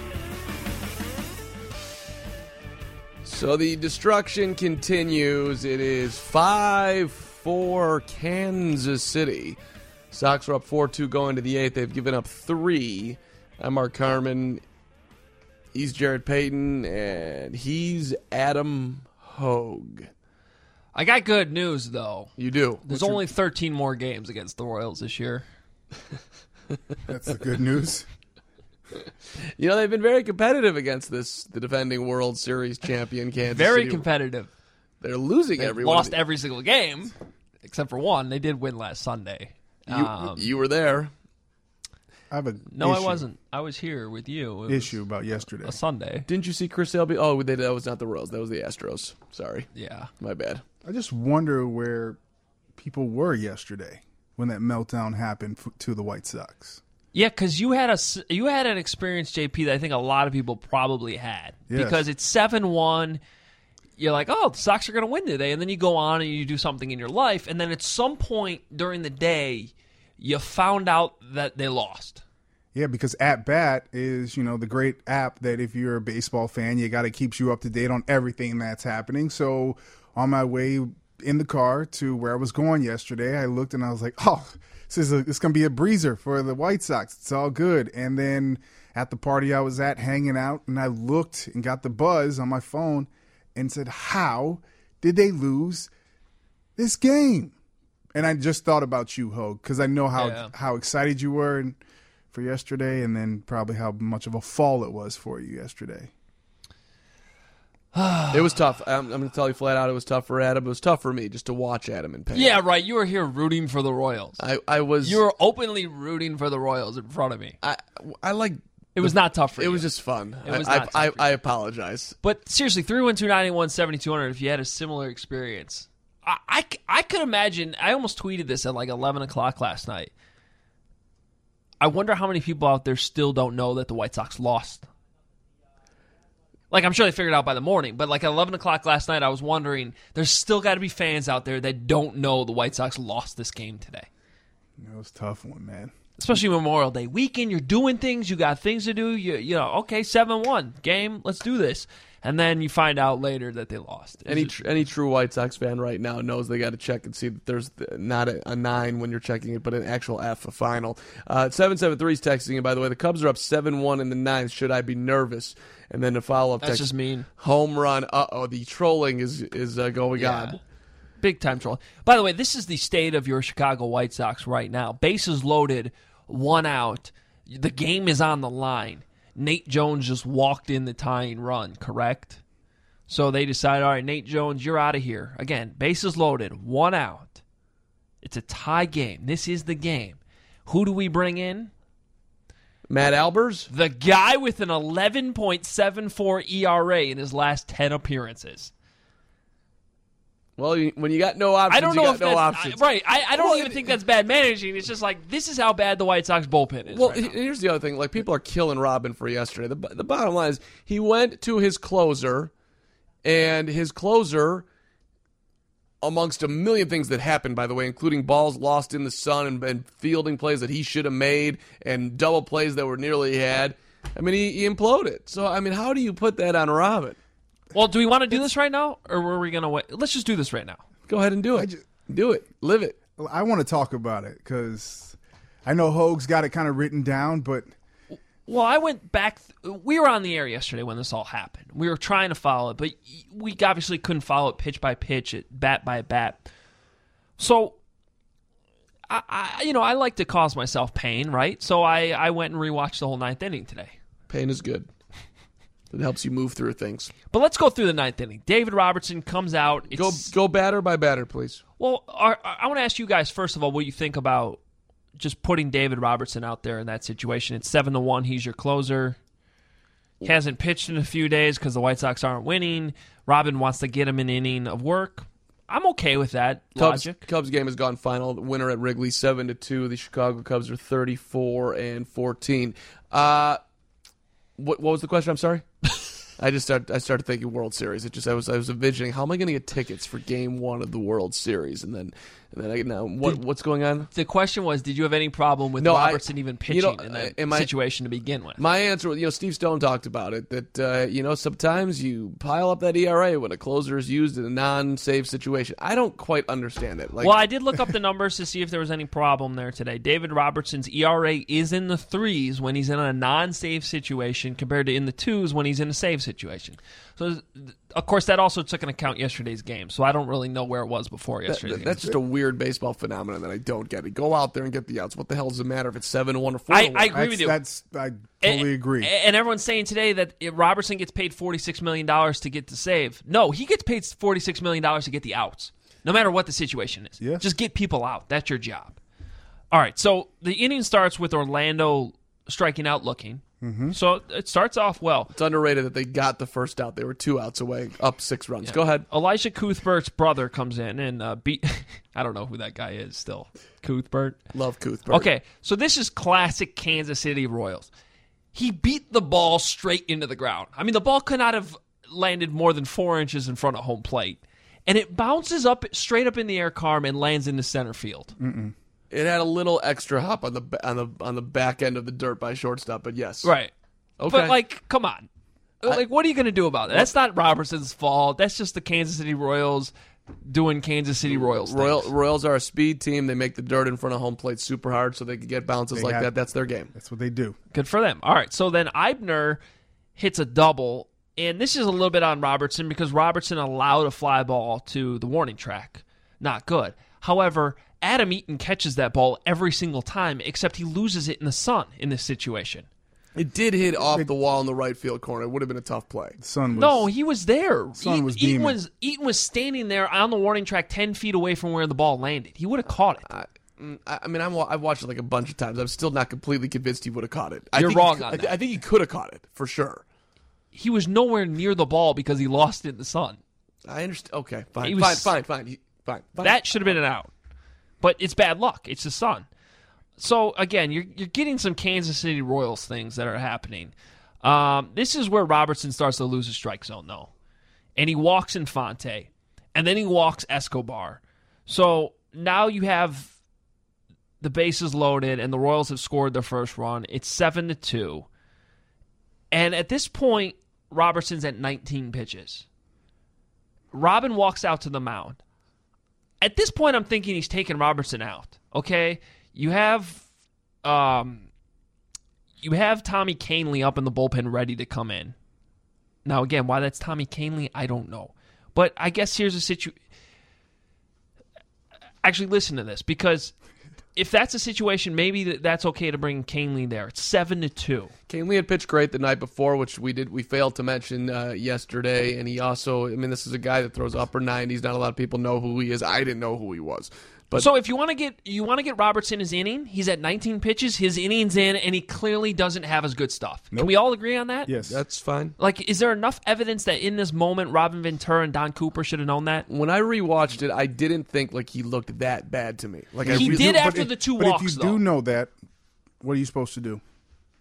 So the destruction continues. It is five four Kansas City. Sox are up four two going to the eighth. They've given up three. I'm Mark Carmen. He's Jared Payton, and he's Adam Hogue. I got good news though. You do. There's only thirteen more games against the Royals this year. That's the good news. You know, they've been very competitive against this, the defending World Series champion Kansas Very City. competitive. They're losing They every one of lost the- every single game except for one. They did win last Sunday. You, Um, you were there. I have a no, issue, I wasn't. I was here with you. It was issue about yesterday. a Sunday. Didn't you see Chris Sale? Oh, they, that was not the Royals. That was the Astros. Sorry. Yeah. My bad. I just wonder where people were yesterday when that meltdown happened f- to the White Sox. Yeah, because you had a s- you had an experience, J P, that I think a lot of people probably had. Yes. Because it's seven one. You're like, oh, the Sox are going to win today. And then you go on and you do something in your life. And then at some point during the day, you found out that they lost. Yeah, because At Bat is, you know, the great app that if you're a baseball fan, you got to keep you up to date on everything that's happening. So on my way in the car to where I was going yesterday, I looked and I was like, oh, this is a, it's going to be a breezer for the White Sox. It's all good. And then at the party I was at, hanging out, and I looked and got the buzz on my phone and said, how did they lose this game? And I just thought about you, Hogue, because I know how, yeah. how excited you were and, for yesterday, and then probably how much of a fall it was for you yesterday. It was tough. I'm, I'm going to tell you flat out, it was tough for Adam. It was tough for me just to watch Adam in pain. Yeah, right. You were here rooting for the Royals. I, I was. You were openly rooting for the Royals in front of me. I, I like. It was not tough for it you. It was just fun. It was I, not I, tough I, I apologize. But seriously, three one two, nine one, seven two zero zero, if you had a similar experience. I, I, I could imagine, I almost tweeted this at like eleven o'clock last night. I wonder how many people out there still don't know that the White Sox lost. Like, I'm sure they figured it out by the morning, but like at eleven o'clock last night, I was wondering, there's still got to be fans out there that don't know the White Sox lost this game today. It was a tough one, man. Especially Memorial Day weekend, you're doing things, you got things to do, you you know, okay, seven one, game, let's do this. And then you find out later that they lost. Any tr- any true White Sox fan right now knows they got to check and see that there's not a, a nine when you're checking it, but an actual F, a final. Uh, seven seven three is texting, and by the way, the Cubs are up seven one in the ninth. Should I be nervous? And then the follow-up That's text. just mean. Home run. Uh-oh, the trolling is, is uh, going Yeah. on. Big time troll. By the way, this is the state of your Chicago White Sox right now. Bases loaded, one out. The game is on the line. Nate Jones just walked in the tying run, correct? So they decided, all right, Nate Jones, you're out of here. Again, bases loaded, one out. It's a tie game. This is the game. Who do we bring in? Matt Albers? The guy with an eleven point seven four E R A in his last ten appearances. Well, you, when you got no options, I don't know you got if no that's options. I, right. I, I don't Well, even it- think that's bad managing. It's just like this is how bad the White Sox bullpen is. Well, right now. he- here's the other thing. Like, people are killing Robin for yesterday. The, the bottom line is he went to his closer, and his closer, amongst a million things that happened, by the way, including balls lost in the sun and, and fielding plays that he should have made and double plays that were nearly had, I mean, he, he imploded. So, I mean, how do you put that on Robin? Well, do we want to do this right now, or were we going to wait? Let's just do this right now. Go ahead and do it. just- do it. Live it. I want to talk about it because I know Hogue's got it kind of written down, but Well, I went back. We were on the air yesterday when this all happened. We were trying to follow it, but we obviously couldn't follow it pitch by pitch, it bat by bat. So, I, I you know, I like to cause myself pain, right? So I, I went and rewatched the whole ninth inning today. Pain is good. It helps you move through things. But let's go through the ninth inning. David Robertson comes out. It's, Go go batter by batter, please. Well, are, I want to ask you guys, first of all, what you think about just putting David Robertson out there in that situation. It's seven to one. He's your closer. He hasn't pitched in a few days because the White Sox aren't winning. Robin wants to get him an inning of work. I'm okay with that Cubs, logic. Cubs game has gone final. The winner at Wrigley, seven to two. The Chicago Cubs are thirty-four and fourteen. Uh, what, what was the question? I'm sorry. I just started. I started thinking World Series. It just. I was. I was envisioning how am I going to get tickets for Game One of the World Series, and then, and then I now what Did- what's going on? The question was, did you have any problem with No, I- Robertson even pitching you know, in that am I- situation to begin with? My answer, you know, Steve Stone talked about it, that, uh, you know, sometimes you pile up that E R A when a closer is used in a non-save situation. I don't quite understand it. Like, Well, I did look up the numbers to see if there was any problem there today. David Robertson's E R A is in the threes when he's in a non-save situation compared to in the twos when he's in a save situation. So, of course, that also took into account yesterday's game, so I don't really know where it was before that- yesterday's that- game. that's just a weird baseball phenomenon that I don't get. It. Go out there and get the outs. What the hell does it matter if it's seven to one or four I- to one? I agree that's, with you. that's I totally And- agree. And everyone's saying today that if Robertson gets paid forty-six million dollars to get the save. No, he gets paid forty-six million dollars to get the outs, no matter what the situation is. Yeah. Just get people out. That's your job. All right, so the inning starts with Orlando striking out looking. Mm-hmm. So it starts off well. It's underrated that they got the first out. They were two outs away, up six runs. Go ahead. Elijah Cuthbert's brother comes in and uh, beat. I don't know who that guy is still. Cuthbert. Love Cuthbert. Okay, so this is classic Kansas City Royals. He beat the ball straight into the ground. I mean, the ball could not have landed more than four inches in front of home plate. And it bounces up straight up in the air, Carm, and lands into center field. Mm-mm. It had a little extra hop on the on the on the back end of the dirt by shortstop, but yes, Right. Okay. But, like, come on. Like, what are you going to do about that? That's not Robertson's fault. That's just the Kansas City Royals doing Kansas City Royals Royal, things. Royals are a speed team. They make the dirt in front of home plate super hard so they can get bounces They like have- that. That's their game. That's what they do. Good for them. All right, so then Eibner hits a double, and this is a little bit on Robertson because Robertson allowed a fly ball to the warning track. Not good. However, Adam Eaton catches that ball every single time, except he loses it in the sun in this situation. It did hit off the wall in the right field corner. It would have been a tough play. The sun was No, he was there. Sun Eaton, was Eaton beaming. was Eaton was standing there on the warning track ten feet away from where the ball landed. He would have caught it. I, I mean, I'm, I've watched it like a bunch of times. I'm still not completely convinced he would have caught it. I You're think wrong he, on I, that. I think he could have caught it for sure. He was nowhere near the ball because he lost it in the sun. I understand. Okay, fine, He was- fine, fine, fine, He- fine, fine. That should have been an out. But it's bad luck. It's the sun. So, again, you're you're getting some Kansas City Royals things that are happening. Um, this is where Robertson starts to lose his strike zone, though. And he walks Infante. And then he walks Escobar. So now you have the bases loaded, and the Royals have scored their first run. It's seven to two. And at this point, Robertson's at nineteen pitches. Robin walks out to the mound. At this point, I'm thinking he's taking Robertson out. Okay, you have, um, you have Tommy Kahnle up in the bullpen ready to come in. Now, again, why that's Tommy Kahnle, I don't know. But I guess here's a situation. Actually, listen to this, because if that's a situation, maybe that- that's okay to bring Kahnle there. It's seven to two. Kahnle had pitched great the night before, which we did. We failed to mention uh, yesterday, and he also. I mean, this is a guy that throws upper nineties. Not a lot of people know who he is. I didn't know who he was. But So if you want to get you want to get Robertson his inning, he's at nineteen pitches, his inning's in, and he clearly doesn't have his good stuff. Can Nope. we all agree on that? Yes. that's fine. Like, is there enough evidence that in this moment, Robin Ventura and Don Cooper should have known that? When I rewatched it, I didn't think like he looked that bad to me. Like I He really, did But after if- the two but walks, if you though. do know that, what are you supposed to do?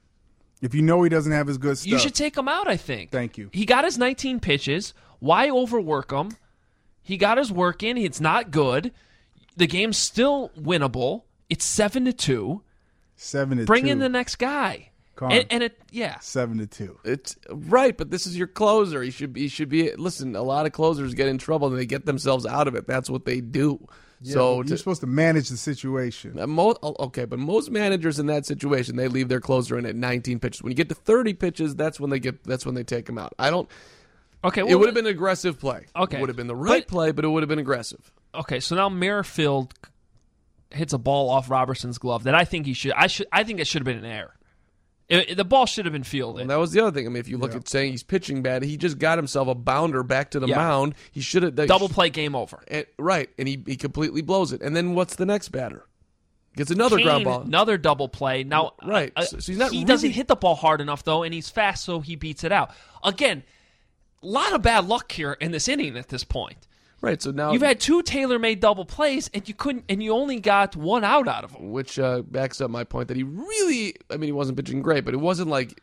If you know he doesn't have his good stuff, You should take him out, I think. Thank you. He got his nineteen pitches. Why overwork him? He got his work in. It's not good. The game's still winnable. It's seven to two. seven to Bring two. in the next guy. Carm. And, and it, yeah. seven to two. It's right, but this is your closer. He should be. He should be. Listen, a lot of closers get in trouble and they get themselves out of it. That's what they do. so you're to, supposed to manage the situation. Uh, mo- okay, but most managers in that situation, they leave their closer in at nineteen pitches. When you get to thirty pitches, that's when they get. That's when they take him out. I don't. Okay. It well, would have been an aggressive play. Okay. It would have been the right But- play, but it would have been aggressive. Okay, so now Merrifield hits a ball off Robertson's glove that I think he should. I should. I think it should have been an error. It, it- the ball should have been fielded. And that was the other thing. I mean, if you look Yeah. at saying he's pitching bad, he just got himself a bounder back to the Yeah. mound. He should have Double play, game over. And, right, and he, he completely blows it. And then what's the next batter? Gets another Kane, ground ball. another double play. Now, Right, uh, so- so he's not he doesn't really- hit the ball hard enough though, and he's fast, so he beats it out. Again, a lot of bad luck here in this inning at this point. Right, so now You've had two tailor-made double plays, and you couldn't, and you only got one out out of them. which uh, backs up my point that he really, I mean, he wasn't pitching great, but it wasn't like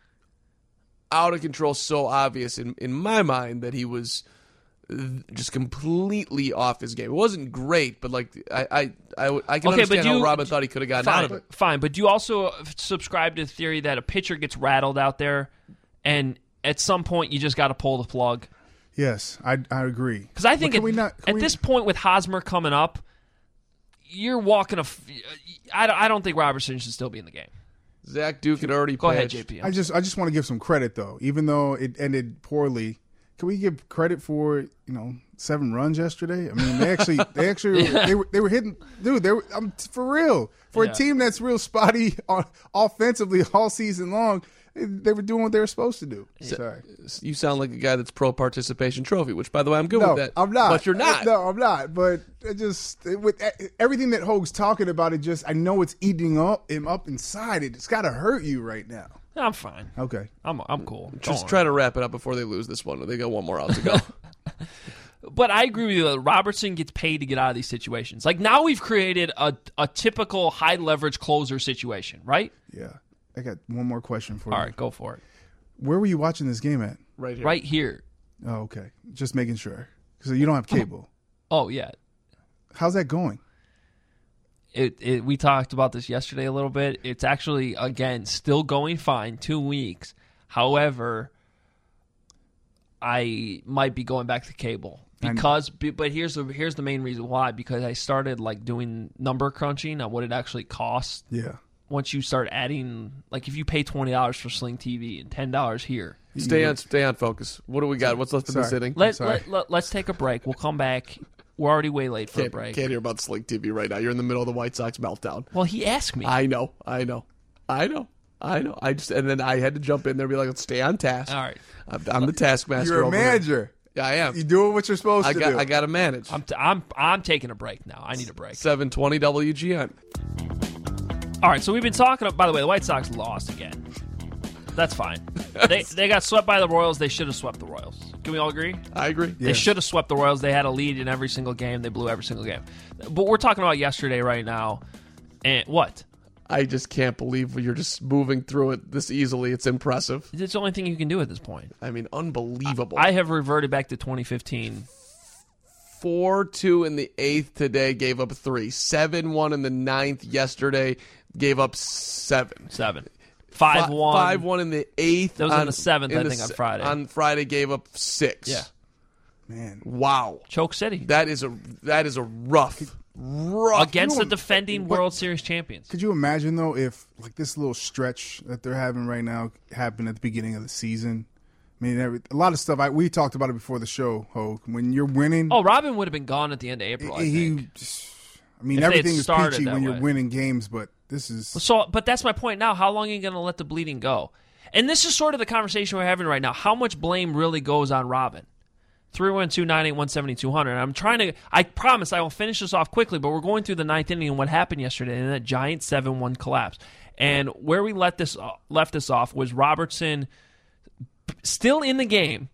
out of control, so obvious in, in my mind that he was uh, just completely off his game. It wasn't great, but like I I, I, would- I can Okay, understand but you- how Robin thought he could have gotten out of Fine, it. fine, but do you also subscribe to the theory that a pitcher gets rattled out there, and at some point you just got to pull the plug? Yes, I I agree. Because I think But at, can we not, can at we- this point with Hosmer coming up, you're walking a. f- I don't, I don't think Robertson should still be in the game. Zach Duke had already Go ahead, pitched. J P. I just I just want to give some credit though, even though it ended poorly. Can we give credit for you know seven runs yesterday? I mean, they actually they actually they were they were hitting, dude. They were I'm for real for Yeah. a team that's real spotty on offensively all season long. They were doing what they were supposed to do. Sorry, You sound like a guy that's pro participation trophy, which by the way I'm good no, with that. I'm not. But you're not. No, I'm not. But it just it, with everything that Hoag's talking about, it just I know it's eating up him up inside. It. It's got to hurt you right now. I'm fine. Okay. I'm I'm cool. Just Don't try worry. to wrap it up before they lose this one. They got one more out to go. But I agree with you. That Robertson gets paid to get out of these situations. Like now we've created a a typical high leverage closer situation, right? Yeah. I got one more question for All you. right, go for it. Where were you watching this game at? right here. Right here. Oh, okay. Just making sure. Because you don't have cable. Oh yeah. How's that going? It, it we talked about this yesterday a little bit. It's actually again still going fine. Two weeks. However, I might be going back to cable because. But here's the here's the main reason why, because I started like doing number crunching on what it actually costs. Yeah. Once you start adding, like if you pay twenty dollars for Sling T V and ten dollars here. Stay on, stay on focus. What do we got? What's left in this inning? Let, let, let, let's take a break. We'll come back. We're already way late for can't, a break. Can't hear about Sling T V right now. You're in the middle of the White Sox meltdown. Well, he asked me. I know. I know. I know. I know. I just and then I had to jump in there and be like, let's stay on task. All right. I'm, I'm the taskmaster. You're a over manager. Here. Yeah, I am. You doing what you're supposed I to got, do. I got to manage. I'm, t- I'm, I'm taking a break now. I need a break. seven twenty W G N. All right, so we've been talking. By the way, the White Sox lost again. That's fine. they they got swept by the Royals. They should have swept the Royals. Can we all agree? I agree. They should have swept the Royals. They had a lead in every single game. They blew every single game. But we're talking about yesterday right now. And what? I just can't believe you're just moving through it this easily. It's impressive. It's the only thing you can do at this point. I mean, unbelievable. I have reverted back to twenty fifteen. four two in the eighth today, gave up three. seven one in the ninth yesterday, gave up seven. Seven. five one. five one in the eighth. That was on, in the seventh, in I the think, on se- Friday. On Friday, gave up six. Yeah. Man. Wow. Choke City. That is a that is a rough, rough. Against You know, the defending what- World Series champions. Could you imagine, though, if like this little stretch that they're having right now happened at the beginning of the season? I mean, every, a lot of stuff. I, we talked about it before the show, Hogue. When you're winning, Oh, Robin would have been gone at the end of April, I he. think. I mean, If they had everything is started peachy that when way. you're winning games, but this is So, but that's my point now. How long are you going to let the bleeding go? And this is sort of the conversation we're having right now. How much blame really goes on Robin? three one two, nine eight one, seven two zero zero. I'm trying to, I promise I will finish this off quickly, but we're going through the ninth inning and what happened yesterday in that giant seven one collapse. And where we let this left this off was Robertson still in the game,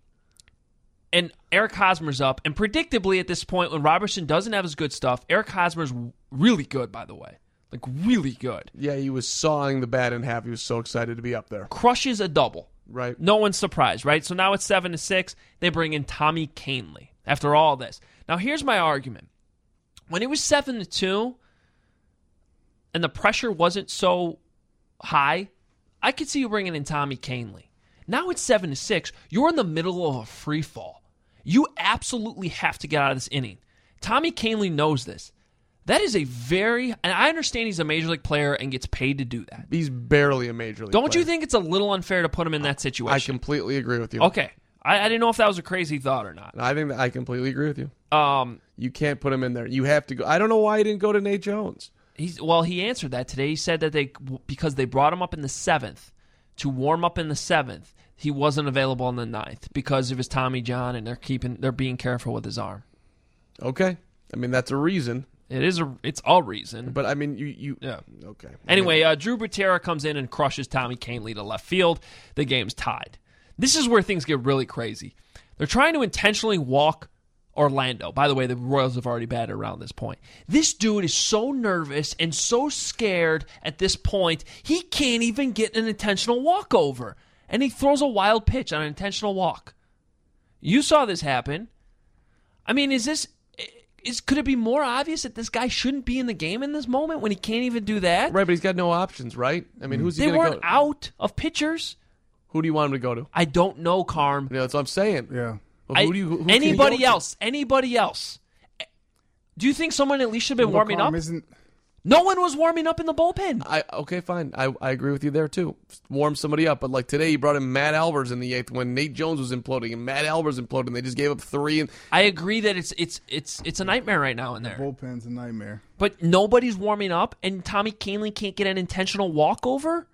and Eric Hosmer's up. And predictably at this point, when Robertson doesn't have his good stuff, Eric Hosmer's really good, by the way. Like, really good. Yeah, he was sawing the bat in half. He was so excited to be up there. Crushes a double. Right. No one's surprised, right? So now it's seven to six. They bring in Tommy Kahnle after all this. Now here's my argument. When it was seven to two, and the pressure wasn't so high, I could see you bringing in Tommy Kahnle. Now it's seven to six. You're in the middle of a free fall. You absolutely have to get out of this inning. Tommy Kahnle knows this. That is a very, and I understand he's a major league player and gets paid to do that. He's barely a major league Don't player. you think it's a little unfair to put him in that situation? I completely agree with you. Okay. I, I didn't know if that was a crazy thought or not. I think that I completely agree with you. Um, You can't put him in there. You have to go. I don't know why he didn't go to Nate Jones. he's well, he answered that today. He said that they because they brought him up in the seventh to warm up in the seventh, he wasn't available in the ninth because of his Tommy John, and they're keeping they're being careful with his arm. Okay. I mean, that's a reason. It is a it's a reason. But, I mean, you... you Yeah. Okay. Anyway, uh, Drew Butera comes in and crushes Tommy Kahnle to left field. The game's tied. This is where things get really crazy. They're trying to intentionally walk Orlando. By the way, the Royals have already batted around this point. This dude is so nervous and so scared at this point, he can't even get an intentional walkover. And he throws a wild pitch on an intentional walk. You saw this happen. I mean, is this... Is, could it be more obvious that this guy shouldn't be in the game in this moment when he can't even do that? Right, but he's got no options, right? I mean, who's he They going to weren't go out of pitchers. Who do you want him to go to? I don't know, Carm. Yeah, that's what I'm saying. yeah. Well, I- who do you, who can he anybody go to? else? Anybody else? Do you think someone at least should have been Well, warming Carm up? Isn't, No one was warming up in the bullpen. I okay, fine. I, I agree with you there too. Warm somebody up, but like today, you brought in Matt Albers in the eighth when Nate Jones was imploding, and Matt Albers imploded. And they just gave up three. And I agree that it's it's it's it's a nightmare right now in there. bullpen's a nightmare. But nobody's warming up, and Tommy Kahnle can't get an intentional walkover.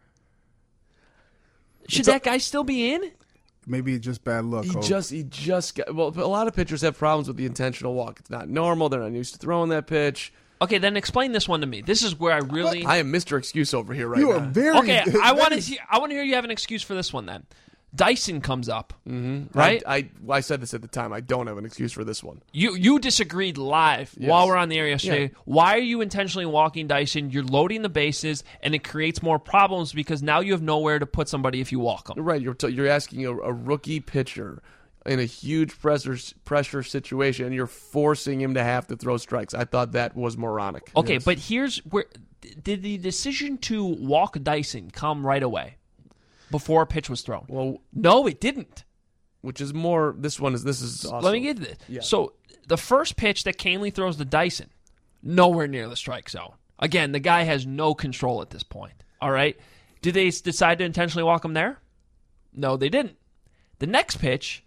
Should It's a- that guy still be in? Maybe it's just bad luck. he Hope. just he just got well. A lot of pitchers have problems with the intentional walk. It's not normal. They're not used to throwing that pitch. Okay, then explain this one to me. This is where I really. I am Mister Excuse over here right you now. are very Okay, I want to. that is- Hear, I want to hear you have an excuse for this one. Then, Dyson comes up, Mm-hmm. right? I, I I said this at the time. I don't have an excuse for this one. you you disagreed live Yes. while we're on the air yesterday. Yeah. Why are you intentionally walking Dyson? You're loading the bases, and it creates more problems because now you have nowhere to put somebody if you walk them. Right, you're t- you're asking a, a rookie pitcher in a huge pressure pressure situation, and you're forcing him to have to throw strikes. I thought that was moronic. Okay, Yes. but here's where did the decision to walk Dyson come right away before a pitch was thrown? Well, No, it didn't. which is more. This one is this is. Also, Let me get to this. Yeah. So the first pitch that Kahnle throws to Dyson, nowhere near the strike zone. Again, the guy has no control at this point. All right. Did they decide to intentionally walk him there? No, they didn't. The next pitch,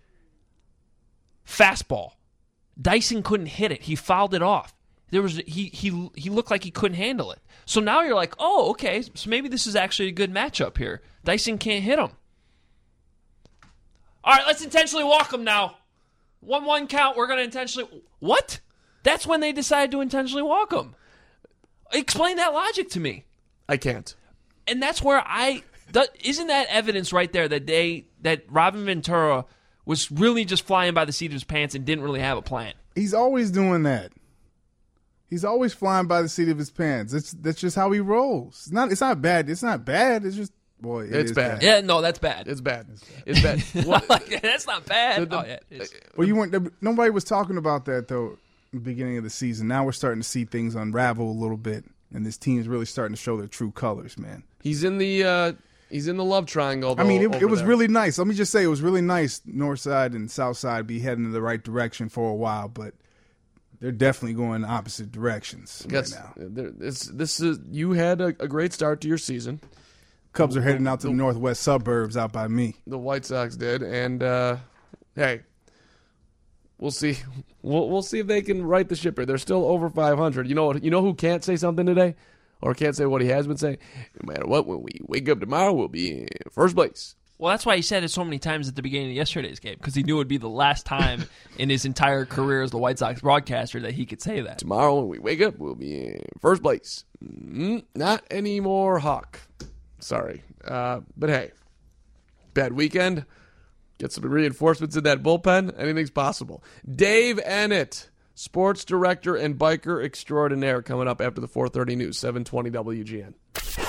fastball. Dyson couldn't hit it. He fouled it off. There was he he he looked like he couldn't handle it. So now you're like, oh, okay, so maybe this is actually a good matchup here. Dyson can't hit him. All right, let's intentionally walk him now. one one count, we're going to intentionally... What? That's when they decided to intentionally walk him. Explain that logic to me. I can't. And that's where I... Th- isn't that evidence right there that they that Robin Ventura was really just flying by the seat of his pants and didn't really have a plan? He's always doing that. He's always flying by the seat of his pants. It's that's just how he rolls. It's not. It's not bad. It's not bad. It's just boy. It it's is bad. bad. Yeah, no, that's bad. It's bad. It's bad. It's bad. Well, Like, that's not bad. the- the- oh, yeah, it is. Well, you weren't. Nobody was talking about that though. In the beginning of the season. Now we're starting to see things unravel a little bit, and this team is really starting to show their true colors, man. He's in the uh, he's in the love triangle. Though, I mean, it, over it was there. really nice. Let me just say, it was really nice. North side and south side be heading in the right direction for a while, but they're definitely going opposite directions Yes, right now. there- This this is you had a, a great start to your season. Cubs are heading out to the northwest suburbs out by me. The White Sox did, and uh, hey, we'll see. We'll we'll see if they can right the ship here. They're still over five hundred. You know what? You know who can't say something today, or can't say what he has been saying. No matter what, when we wake up tomorrow, we'll be in first place. Well, that's why he said it so many times at the beginning of yesterday's game, because he knew it would be the last time in his entire career as the White Sox broadcaster that he could say that. Tomorrow, when we wake up, we'll be in first place. Mm, not anymore, Hawk. Sorry, uh, but hey, bad weekend. Get some reinforcements in that bullpen. Anything's possible. Dave Ennett, sports director and biker extraordinaire, coming up after the four thirty news, seven twenty W G N.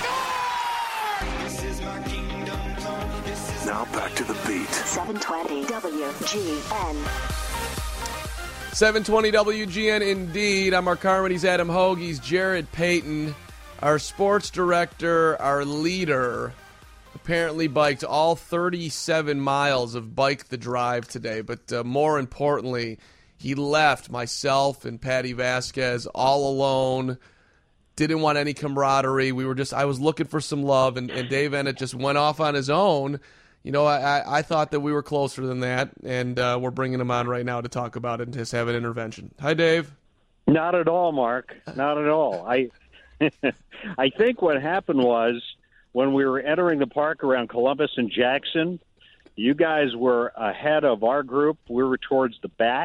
Now back to the beat. seven twenty W G N. seven twenty W G N indeed. I'm Mark Carmen. He's Adam Hogue. He's Jared Payton, our sports director, our leader. Apparently biked all thirty-seven miles of Bike the Drive today, but uh, more importantly, he left myself and Patty Vasquez all alone. Didn't want any camaraderie. We were just I was looking for some love, and, and Dave Ennett just went off on his own. You know, I, I thought that we were closer than that, and uh, we're bringing him on right now to talk about it and just have an intervention. Hi, Dave. Not at all, Mark. Not at all. I I think what happened was when we were entering the park around Columbus and Jackson, you guys were ahead of our group. We were towards the back,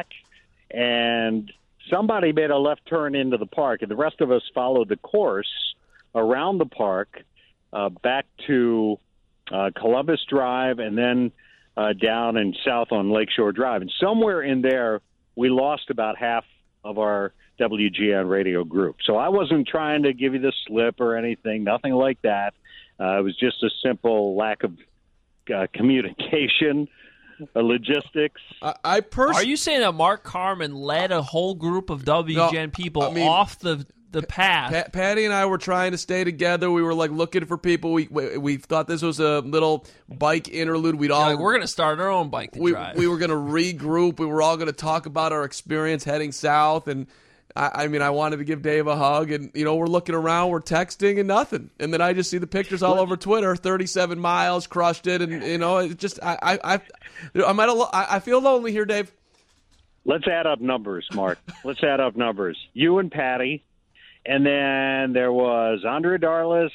and somebody made a left turn into the park, and the rest of us followed the course around the park uh, back to uh, Columbus Drive and then uh, down and south on Lakeshore Drive. And somewhere in there, we lost about half of our W G N radio group. So I wasn't trying to give you the slip or anything, nothing like that. Uh, it was just a simple lack of uh, communication, uh, logistics. I, I personally... Are you saying that Mark Carmen led a whole group of W G N No, people I mean, off the, the path? Pat, Patty and I were trying to stay together. We were like looking for people. We we, we thought this was a little bike interlude. We'd all You're like, we're going to start our own Bike to we, Drive. we were going to regroup. We were all going to talk about our experience heading south. And I, I mean, I wanted to give Dave a hug. And, you know, we're looking around, we're texting and nothing. And then I just see the pictures all over Twitter, thirty-seven miles, crushed it. And, you know, it just, I, I, I, I'm at a, I I feel lonely here, Dave. Let's add up numbers, Mark. Let's add up numbers. You and Patty, and then there was Andrea Darlis,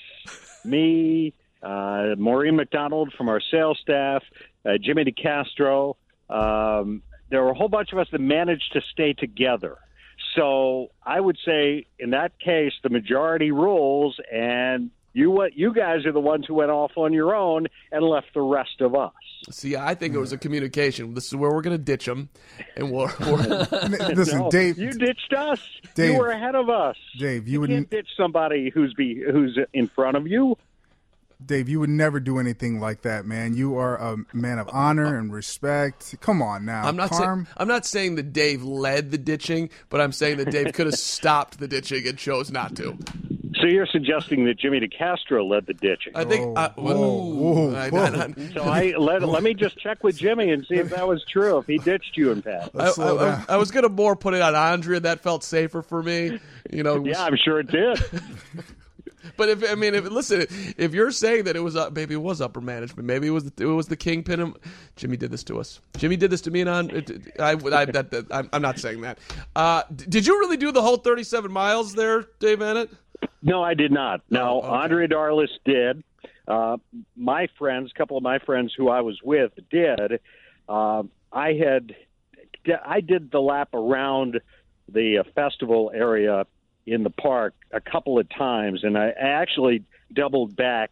me, uh, Maureen McDonald from our sales staff, uh, Jimmy DeCastro. Um, there were a whole bunch of us that managed to stay together. So I would say in that case, the majority rules, and you what you guys are the ones who went off on your own and left the rest of us. See, I think it was a communication. This is where we're going to ditch them. And we're, we're Listen, No, Dave. you ditched us. Dave. You were ahead of us. Dave, you You would can't ditch somebody who's be who's in front of you. Dave, you would never do anything like that, man. You are a man of honor and respect. Come on now, I'm not Carm. saying I'm not saying that Dave led the ditching, but I'm saying that Dave could have stopped the ditching and chose not to. So you're suggesting that Jimmy DeCastro led the ditching? I think. Uh, well, Whoa, I, whoa. I, I, So I let let me just check with Jimmy and see if that was true. If he ditched you and Pat. I, Let's slow I- down. I was gonna more put it on Andrea. That felt safer for me. You know. Yeah, I'm sure it did. But if I mean, if listen, if you're saying that it was uh, maybe it was upper management, maybe it was the, it was the kingpin. Of, Jimmy did this to us. Jimmy did this to me, and on. It, I, I, that, that, I'm, I'm not saying that. Uh, d- did you really do the whole thirty-seven miles there, Dave Annett? No, I did not. No, Oh, okay. Andrea Darlis did. Uh, my friends, a couple of my friends who I was with did. Uh, I had, I did the lap around the uh, festival area in the park a couple of times, and I actually doubled back,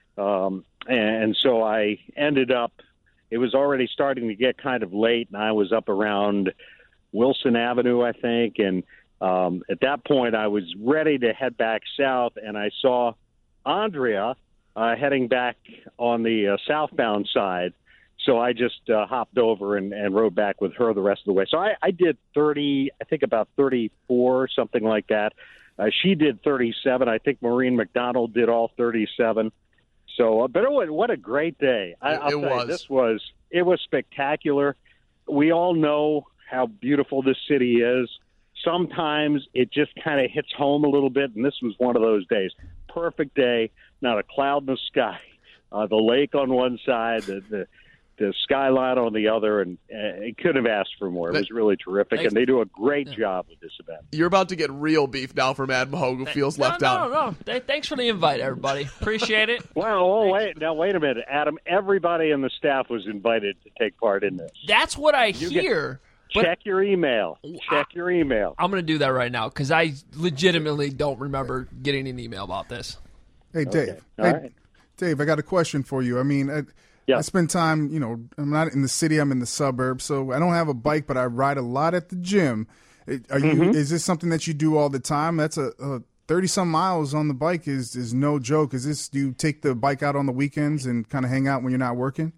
um, and so I ended up. It was already starting to get kind of late, and I was up around Wilson Avenue, I think, and um, at that point I was ready to head back south, and I saw Andrea uh, heading back on the uh, southbound side. So I just uh, hopped over and, and rode back with her the rest of the way. So I, I did thirty, I think about thirty-four, something like that. Uh, she did thirty-seven. I think Maureen McDonald did all thirty-seven. So, uh, but it was, what a great day! I, It- I'll it tell you, was. this was it was spectacular. We all know how beautiful this city is. Sometimes it just kind of hits home a little bit, and this was one of those days. Perfect day, not a cloud in the sky. Uh, the lake on one side, the, the the skyline on the other, and uh, it couldn't have asked for more. It was really terrific, and they do a great job with this event. You're about to get real beef now from Adam Hogue, who feels no, left no, out. No, no, Th- Thanks for the invite, everybody. Appreciate it. Well, oh, wait, now wait a minute, Adam. Everybody in the staff was invited to take part in this. That's what I You hear. but Check your email. Check your email. I'm going to do that right now because I legitimately don't remember getting an email about this. Hey, Dave. All Hey, right. Dave, I got a question for you. I mean, I, Yeah. I spend time, you know, I'm not in the city, I'm in the suburbs, so I don't have a bike, but I ride a lot at the gym. Are you? Mm-hmm. Is this something that you do all the time? That's a, a thirty-some miles on the bike is is no joke. Is this, do you take the bike out on the weekends and kind of hang out when you're not working?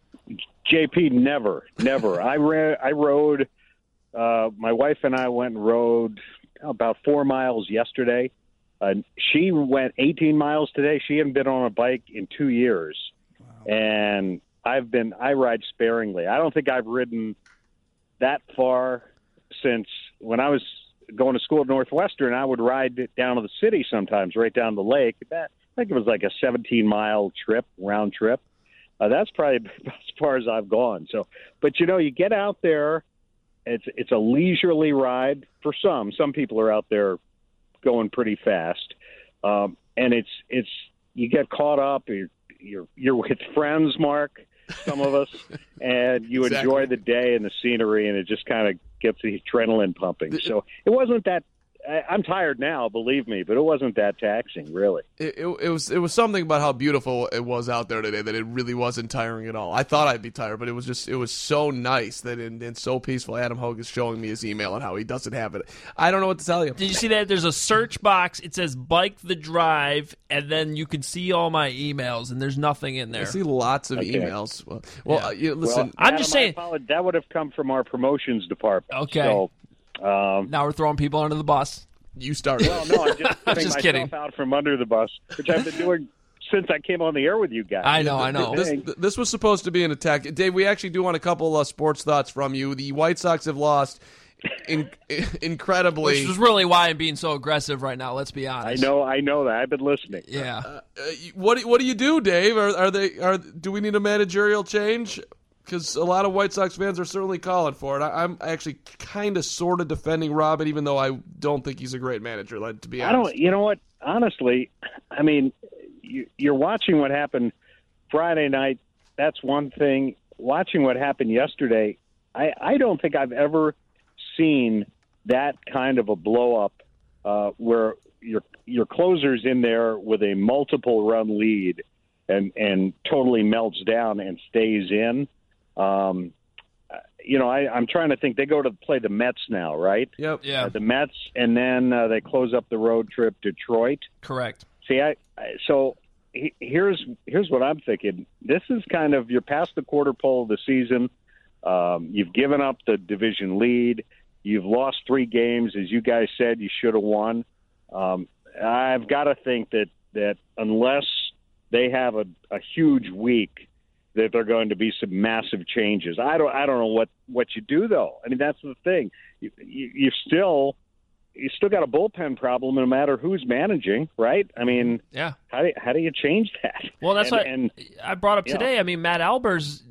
J P, never, never. I ran, I rode. Uh, my wife and I went and rode about four miles yesterday. Uh, she went eighteen miles today. She hadn't been on a bike in two years, wow. And I've been. I ride sparingly. I don't think I've ridden that far since when I was going to school at Northwestern. I would ride down to the city sometimes, right down the lake. That I think it was like a seventeen mile trip, round trip. Uh, that's probably as far as I've gone. So, but you know, you get out there. It's it's a leisurely ride for some. Some people are out there going pretty fast, um, and it's it's you get caught up. You're you're, you're with friends, Mark. Some of us, and you Exactly. enjoy the day and the scenery, and it just kind of gets the adrenaline pumping. So it wasn't that. I, I'm tired now, believe me, but it wasn't that taxing, really. It, it, it was it was something about how beautiful it was out there today that it really wasn't tiring at all. I thought I'd be tired, but it was just it was so nice that it, and so peaceful. Adam Hogue is showing me his email and how he doesn't have it. I don't know what to tell you. Did you see that? There's a search box. It says Bike the Drive, and then you can see all my emails, and there's nothing in there. I see lots of Okay. emails. Well, well uh, you, listen. Well, I'm Adam, just I saying- apologize. That would have come from our promotions department. Okay. So, um, Now we're throwing people under the bus. you started. well, no, I'm just putting just myself kidding. out from under the bus, which I've been doing since I came on the air with you guys. I know, I know. This, this was supposed to be an attack. Dave, we actually do want a couple uh, sports thoughts from you. The White Sox have lost in, incredibly. Which is really why I'm being so aggressive right now. Let's be I honest. know, I know that. I've been listening. Yeah. Uh, what do- what do you do, Dave? Are, are they are do we need a managerial change? Because a lot of White Sox fans are certainly calling for it. I, I'm actually kind of sort of defending Robin, even though I don't think he's a great manager. Like, to be I honest, don't. You know what? Honestly, I mean, you, you're watching what happened Friday night. That's one thing. Watching what happened yesterday, I, I don't think I've ever seen that kind of a blow up uh, where your your closer's in there with a multiple run lead and and totally melts down and stays in. Um, you know, I, I'm trying to think. They go to play the Mets now, right? Yep. Yeah. Uh, the Mets, and then uh, they close up the road trip Detroit. Correct. See, I, I so he, here's here's what I'm thinking. This is kind of you're past the quarter pole of the season. Um, you've given up the division lead. You've lost three games, as you guys said you should have won. Um, I've got to think that, that unless they have a, a huge week, that there are going to be some massive changes. I don't I don't know what, what you do, though. I mean, that's the thing. You, you, you still you still got a bullpen problem no matter who's managing, right? I mean, yeah. How do, how do you change that? Well, that's and, what and, I brought up yeah. today. I mean, Matt Albers,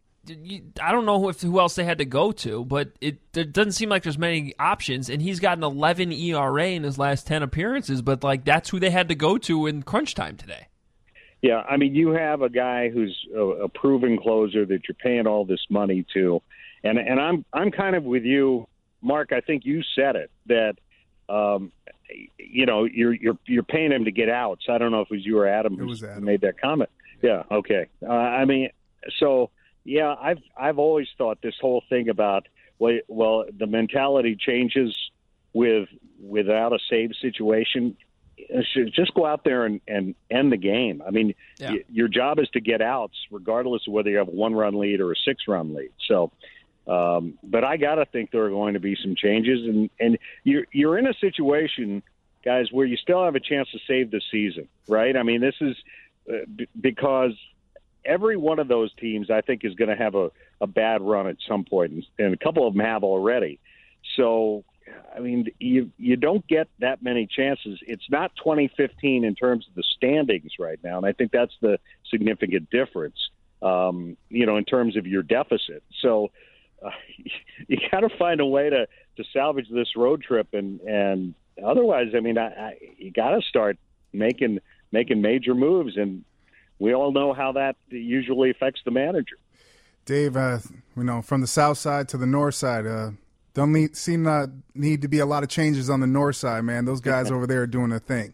I don't know who, if, who else they had to go to, but it, it doesn't seem like there's many options, and he's got an eleven E R A in his last ten appearances, but like that's who they had to go to in crunch time today. Yeah, I mean, you have a guy who's a, a proven closer that you're paying all this money to, and and I'm I'm kind of with you, Mark. I think you said it that um, you know you're you're you're paying him to get outs. I don't know if it was you or Adam who Adam. made that comment. Yeah, okay. Uh, I mean, so yeah, I've I've always thought this whole thing about well, well the mentality changes with without a save situation. Should just go out there and, and end the game. I mean, yeah. y- your job is to get outs, regardless of whether you have a one-run lead or a six-run lead. So, um, but I got to think there are going to be some changes, and, and you're you're in a situation, guys, where you still have a chance to save the season, right? I mean, this is uh, b- because every one of those teams, I think, is going to have a, a bad run at some point, and, and a couple of them have already. So. I mean, you you don't get that many chances. It's not twenty fifteen in terms of the standings right now, and I think that's the significant difference, um, you know, in terms of your deficit. So uh, you got to find a way to, to salvage this road trip, and, and otherwise, I mean, I, I, you got to start making making major moves, and we all know how that usually affects the manager. Dave, uh, you know, from the south side to the north side, uh, Don't need, seem to need to be a lot of changes on the north side, man. Those guys over there are doing their thing.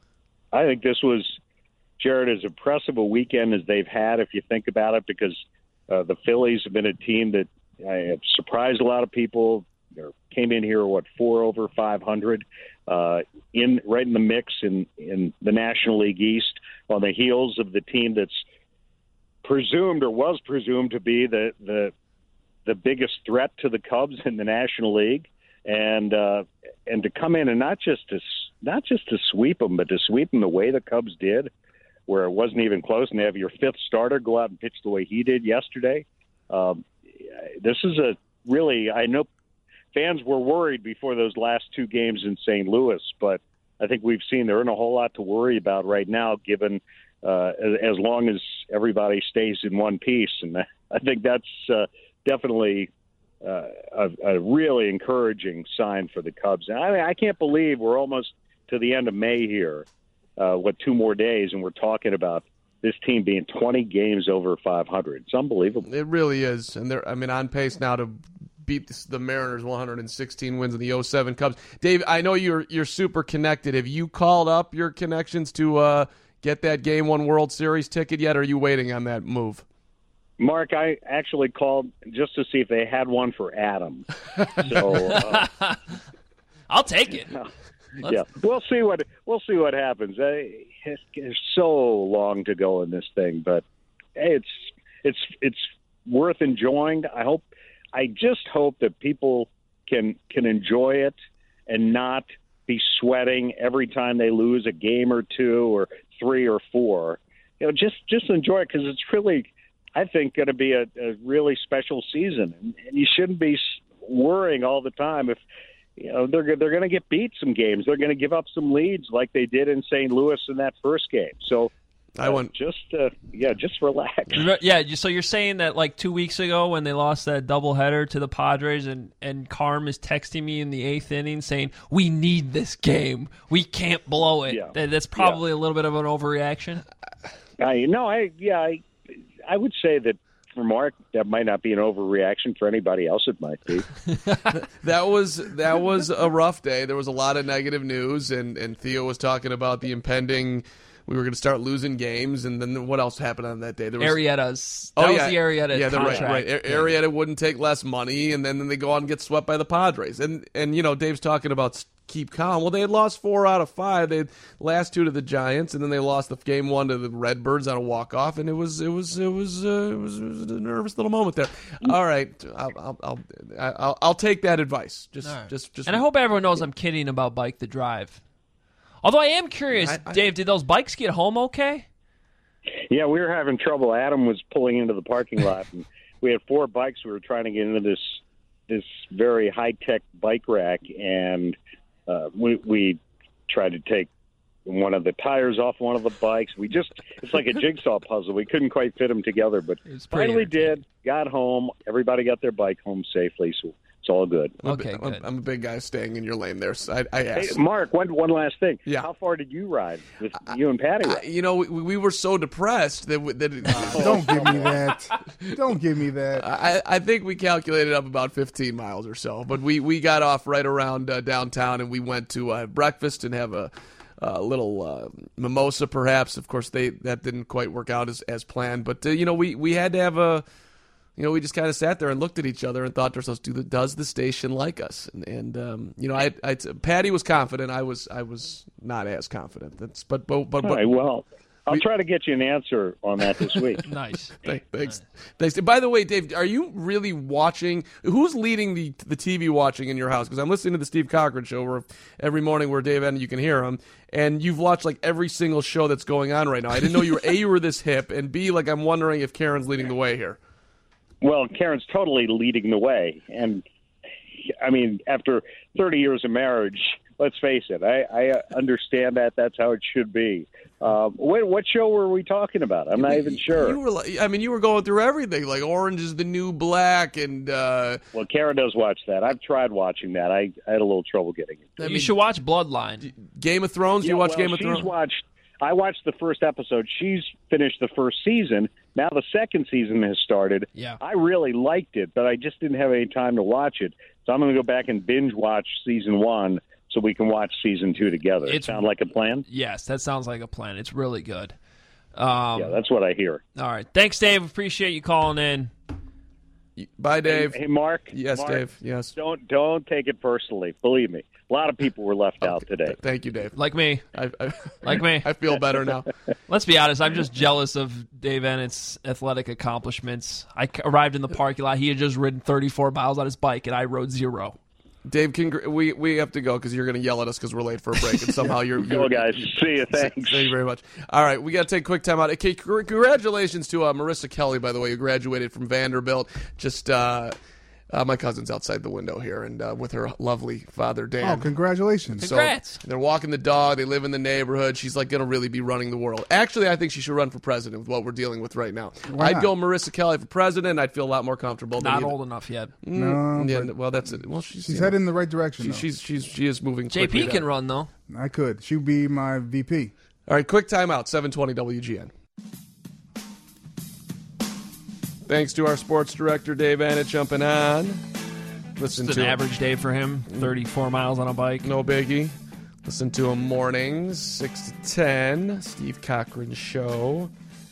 I think this was, Jared, as impressive a weekend as they've had, if you think about it, because uh, the Phillies have been a team that uh, have surprised a lot of people. They came in here, what, four over five hundred, uh, in right in the mix in, in the National League East on the heels of the team that's presumed or was presumed to be the the the biggest threat to the Cubs in the National League, and uh, and to come in and not just to not just to sweep them, but to sweep them the way the Cubs did, where it wasn't even close, and to have your fifth starter go out and pitch the way he did yesterday. Um, this is a really, I know fans were worried before those last two games in Saint Louis, but I think we've seen there isn't a whole lot to worry about right now, given uh, as, as long as everybody stays in one piece, and I think that's. Uh, Definitely uh, a, a really encouraging sign for the Cubs. I mean, I can't believe we're almost to the end of May here, uh, what, two more days, and we're talking about this team being twenty games over five hundred. It's unbelievable. It really is. And they're, I mean, on pace now to beat the Mariners one hundred sixteen wins in the oh seven Cubs. Dave, I know you're you're super connected. Have you called up your connections to uh, get that Game One World Series ticket yet, or are you waiting on that move? Mark, I actually called just to see if they had one for Adam. So uh, I'll take it. Yeah, we'll see what we'll see what happens. It's, it's so long to go in this thing, but hey, it's it's it's worth enjoying. I hope, I just hope that people can can enjoy it and not be sweating every time they lose a game or two or three or four. You know, just just enjoy it, because it's really, I think, going to be a, a really special season, and, and you shouldn't be worrying all the time if you know they're they're going to get beat some games. They're going to give up some leads like they did in Saint Louis in that first game. So uh, I want just uh, yeah, just relax. Yeah, so you're saying that like two weeks ago when they lost that doubleheader to the Padres, and and Carm is texting me in the eighth inning saying we need this game, we can't blow it. Yeah. That, that's probably yeah. a little bit of an overreaction. I no, I yeah, I I would say that for Mark, that might not be an overreaction. For anybody else, it might be. that was that was a rough day. There was a lot of negative news, and, and Theo was talking about the impending. We were going to start losing games, and then what else happened on that day? There was Arrieta's. That oh, was yeah. the Arrieta yeah, contract. right, right. Yeah. Arrieta wouldn't take less money, and then, then they go on and get swept by the Padres. And and you know, Dave's talking about keep calm. Well, they had lost four out of five. They had last two to the Giants, and then they lost the game one to the Redbirds on a walk off, and it was it was it was uh, it was, it was a nervous little moment there. All right, I'll I'll I'll, I'll, I'll take that advice. Just right. just just. And I hope everyone knows I'm kidding about Bike the Drive. Although I am curious, I, I, Dave, did those bikes get home okay? Yeah, we were having trouble. Adam was pulling into the parking lot, and we had four bikes. We were trying to get into this this very high-tech bike rack, and uh, we, we tried to take one of the tires off one of the bikes. We just, it's like a jigsaw puzzle. We couldn't quite fit them together, but finally did, got home. Everybody got their bike home safely, so it's all good. Okay, I'm, good. I'm a big guy staying in your lane there. So I, I asked. Hey, Mark, one one last thing. Yeah. How far did you ride with you and Patty? I, you know, we, we were so depressed that, we- that uh, Don't give me that. Don't give me that. I, I think we calculated up about fifteen miles or so. But we, we got off right around uh, downtown, and we went to uh, breakfast and have a, a little uh, mimosa, perhaps. Of course, they that didn't quite work out as, as planned. But, uh, you know, we, we had to have a... You know, we just kind of sat there and looked at each other and thought to ourselves, "Do the, does the station like us?" And, and um, you know, I, I, Patty was confident. I was, I was not as confident. That's, but, but, but, All but right, well, I'll we, try to get you an answer on that this week. Nice. Thanks, thanks, thanks. And by the way, Dave, are you really watching? Who's leading the the T V watching in your house? Because I'm listening to the Steve Cochran show where every morning where Dave and you can hear him, and you've watched like every single show that's going on right now. I didn't know you were A, you were this hip, and B, like I'm wondering if Karen's leading the way here. Well, Karen's totally leading the way. And, I mean, after thirty years of marriage, let's face it, I, I understand that. That's how it should be. Um, what, what show were we talking about? I'm not even sure. You were, like, I mean, you were going through everything, like Orange is the New Black, and uh, well, Karen does watch that. I've tried watching that. I, I had a little trouble getting it. You I mean, should watch Bloodline. Game of Thrones. Do Yeah, you watch well, Game of she's Thrones? Watched, I watched the first episode. She's finished the first season. Now the second season has started. Yeah. I really liked it, but I just didn't have any time to watch it. So I'm going to go back and binge watch season one so we can watch season two together. It It's- sound like a plan? Yes, that sounds like a plan. It's really good. Um, Yeah, that's what I hear. All right. Thanks, Dave. Appreciate you calling in. Bye, Dave. Hey, hey, Mark. Yes, Mark, Dave. Yes. Don't don't take it personally. Believe me, a lot of people were left out today. Thank you, Dave. Like me. I, I, Like me. I feel better now. Let's be honest. I'm just jealous of Dave Ennett's athletic accomplishments. I c- arrived in the parking lot. He had just ridden thirty-four miles on his bike, and I rode zero. Dave, congr- we we have to go because you're going to yell at us because we're late for a break, and somehow you're. you're Go, guys. See you. Thanks. Thank you very much. All right, we got to take a quick time out. Okay, congr- congratulations to uh, Marissa Kelly, by the way, who graduated from Vanderbilt. Just uh, uh, my cousin's outside the window here, and uh, with her lovely father, Dan. Oh, congratulations. So Congrats. they're walking the dog. They live in the neighborhood. She's like going to really be running the world. Actually, I think she should run for president with what we're dealing with right now. Why I'd not? go Marissa Kelly for president. I'd feel a lot more comfortable. than Not either- old enough yet. No, Yeah, but well, that's it. Well, she's, she's you know, heading in the right direction. she, though. she's she's she is moving. J P quickly can there. run, though. I could. She'd be my V P. All right, quick timeout. seven twenty W G N. Thanks to our sports director Dave Annett jumping on. Listen It's to an him. average day for him. thirty-four miles on a bike. No biggie. Listen to him mornings, six to ten. Steve Cochran Show.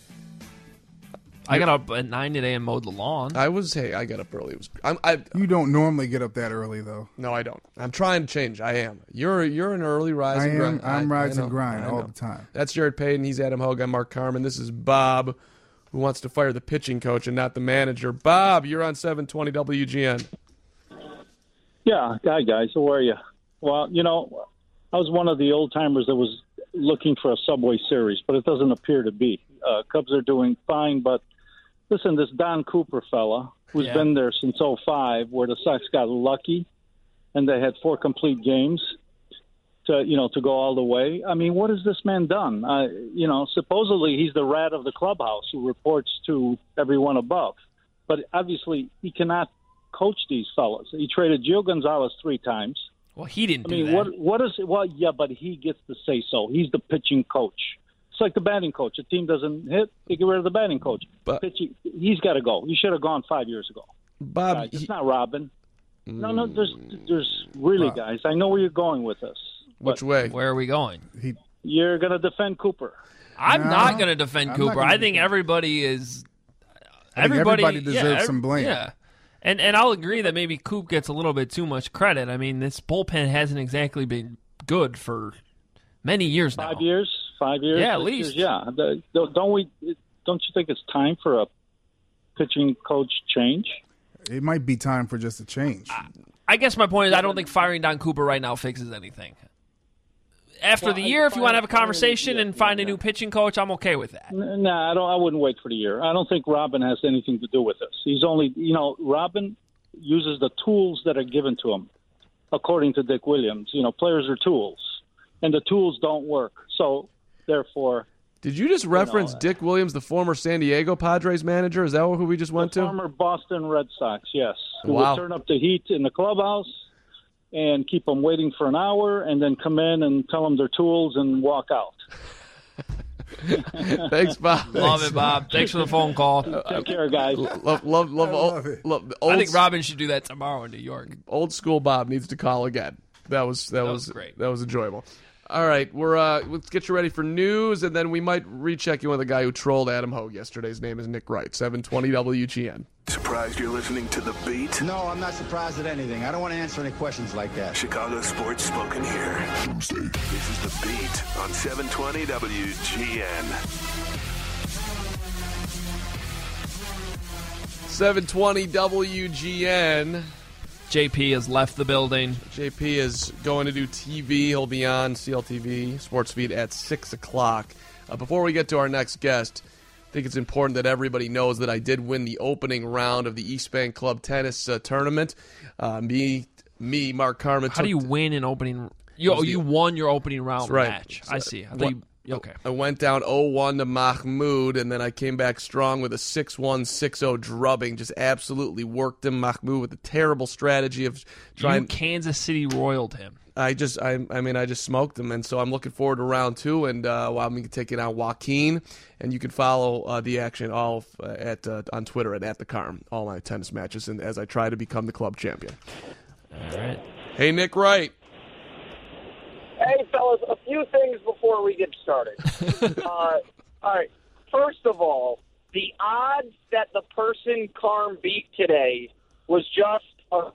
I got up at nine today and mowed the lawn. I was, hey, I got up early. It was, I'm, I, You don't normally get up that early, though. no, I don't. I'm trying to change. I am. You're you're an early rise I and am. grind. I'm I- rise I and know, grind I all know. the time. That's Jared Payton. He's Adam Hogue. I'm Mark Carmen. This is Bob, who wants to fire the pitching coach and not the manager. Bob, you're on seven twenty W G N. Yeah, hi guys, how are you? Well, you know, I was one of the old timers that was looking for a Subway Series, but it doesn't appear to be. Uh, Cubs are doing fine, but listen, this Don Cooper fella, who's Yeah. been there since oh five, where the Sox got lucky and they had four complete games to, you know, to go all the way. I mean, what has this man done? Uh, you know, supposedly he's the rat of the clubhouse who reports to everyone above, but obviously he cannot coach these fellas. He traded Gio Gonzalez three times. Well, he didn't I do mean, that. what what is well, yeah, but he gets to say so. He's the pitching coach. It's like the batting coach. A team doesn't hit, they get rid of the batting coach. But- pitching, he's got to go. He should have gone five years ago. Bob, Guys, he- it's not Robin. No, no, there's there's really Bob. guys. I know where you're going with this. which but way? Where are we going? He You're going to defend Cooper. I'm No, not going to defend I'm not Cooper. gonna I think defend- everybody is. I think Everybody, everybody deserves yeah, ev- some blame. Yeah, and and I'll agree that maybe Coop gets a little bit too much credit. I mean, this bullpen hasn't exactly been good for many years now. Five years, five years. Yeah, at six least. years, yeah. The- the- Don't we? Don't you think it's time for a pitching coach change? it might be time for just a change. I guess my point is I don't think firing Don Cooper right now fixes anything. after Well, the I- year, if you want to have a fine, conversation yeah, and find a yeah. new pitching coach, I'm okay with that. N- Nah, I don't. I wouldn't wait for the year. I don't think Robin has anything to do with this. He's only, you know, Robin uses the tools that are given to him, according to Dick Williams. You know, players are tools, and the tools don't work. So, therefore, Did you just reference know, Dick Williams, the former San Diego Padres manager? Is that who we just went the to? former Boston Red Sox, yes, who Wow. would turn up the heat in the clubhouse and keep them waiting for an hour, and then come in and tell them their tools and walk out. Thanks, Bob. Love it, Bob. Thanks for the phone call. Take care, guys. Love, love, love, love old, it. love old, I think Robin should do that tomorrow in New York. old school Bob needs to call again. That was that, That was, was great. That was enjoyable. All right, we're uh, let's get you ready for news, and then we might recheck you on the guy who trolled Adam Hogue yesterday. His name is Nick Wright, seven twenty W G N. Surprised you're listening to The Beat? No, I'm not surprised at anything. I don't want to answer any questions like that. Chicago sports spoken here. Tuesday. This is The Beat on seven twenty W G N. seven twenty W G N. J P has left the building. J P is going to do T V. He'll be on C L T V Sports Feed at six o'clock. Uh, before we get to our next guest, I think it's important that everybody knows that I did win the opening round of the East Bank Club Tennis uh, Tournament. Uh, me, me, Mark Carmen. How do you win an opening? You, oh, you won your opening round right. match. I see. I thought What- you, okay. I went down oh one to Mahmoud, and then I came back strong with a six one, six oh drubbing. Just absolutely worked him, Mahmoud, with a terrible strategy of trying. You Kansas City royaled him. I just, I, I mean, I just smoked him, and so I'm looking forward to round two, and uh, well, I'm taking out Joaquin, and you can follow uh, the action all uh, at uh, on Twitter at, at the Carm, all my tennis matches, and as I try to become the club champion. All right. Hey, Nick Wright. Hey, fellas, a few things before we get started. uh, all right. First of all, the odds that the person Carm beat today was just uh,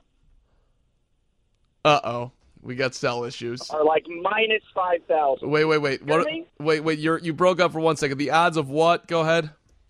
Uh-oh. We got cell issues. are like minus five thousand. Wait, wait, wait. Hear What? me? Wait, wait. You you broke up for one second. The odds of what? Go ahead.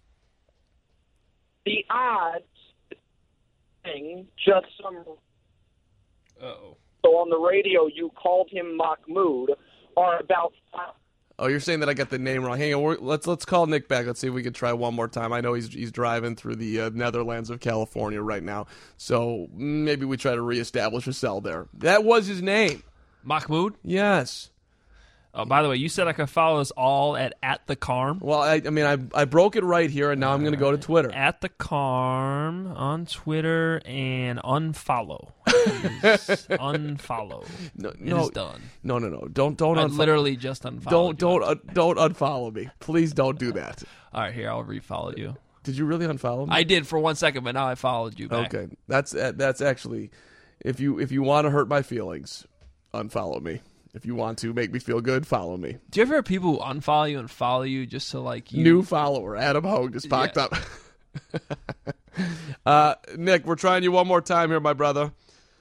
The odds, thing, just some. Uh-oh. So on the radio, you called him Mahmoud, are about five. Oh, you're saying that I got the name wrong. Hang on. We're, let's let's call Nick back. Let's see if we can try one more time. I know he's he's driving through the uh, Netherlands of California right now, so maybe we try to reestablish a cell there. That was his name, Mahmoud? Yes. Oh, by the way, you said I could follow us all at at the Carm. Well, I, I mean, I I broke it right here, and now I'm going to go to Twitter. At the Carm on Twitter and unfollow. Please unfollow. No, It no, is done. No, no, no. Don't don't I unfo- literally just unfollowed Don't you. don't uh, don't unfollow me. Please don't do that. All right, here I'll refollow you. Did you really unfollow me? I did for one second, but now I followed you back. Okay, that's uh, that's actually, if you if you want to hurt my feelings, unfollow me. If you want to make me feel good, follow me. Do you ever have people who unfollow you and follow you just to like you? New follower, Adam Hogue just popped Yeah. up. uh, Nick, we're trying you one more time here, my brother.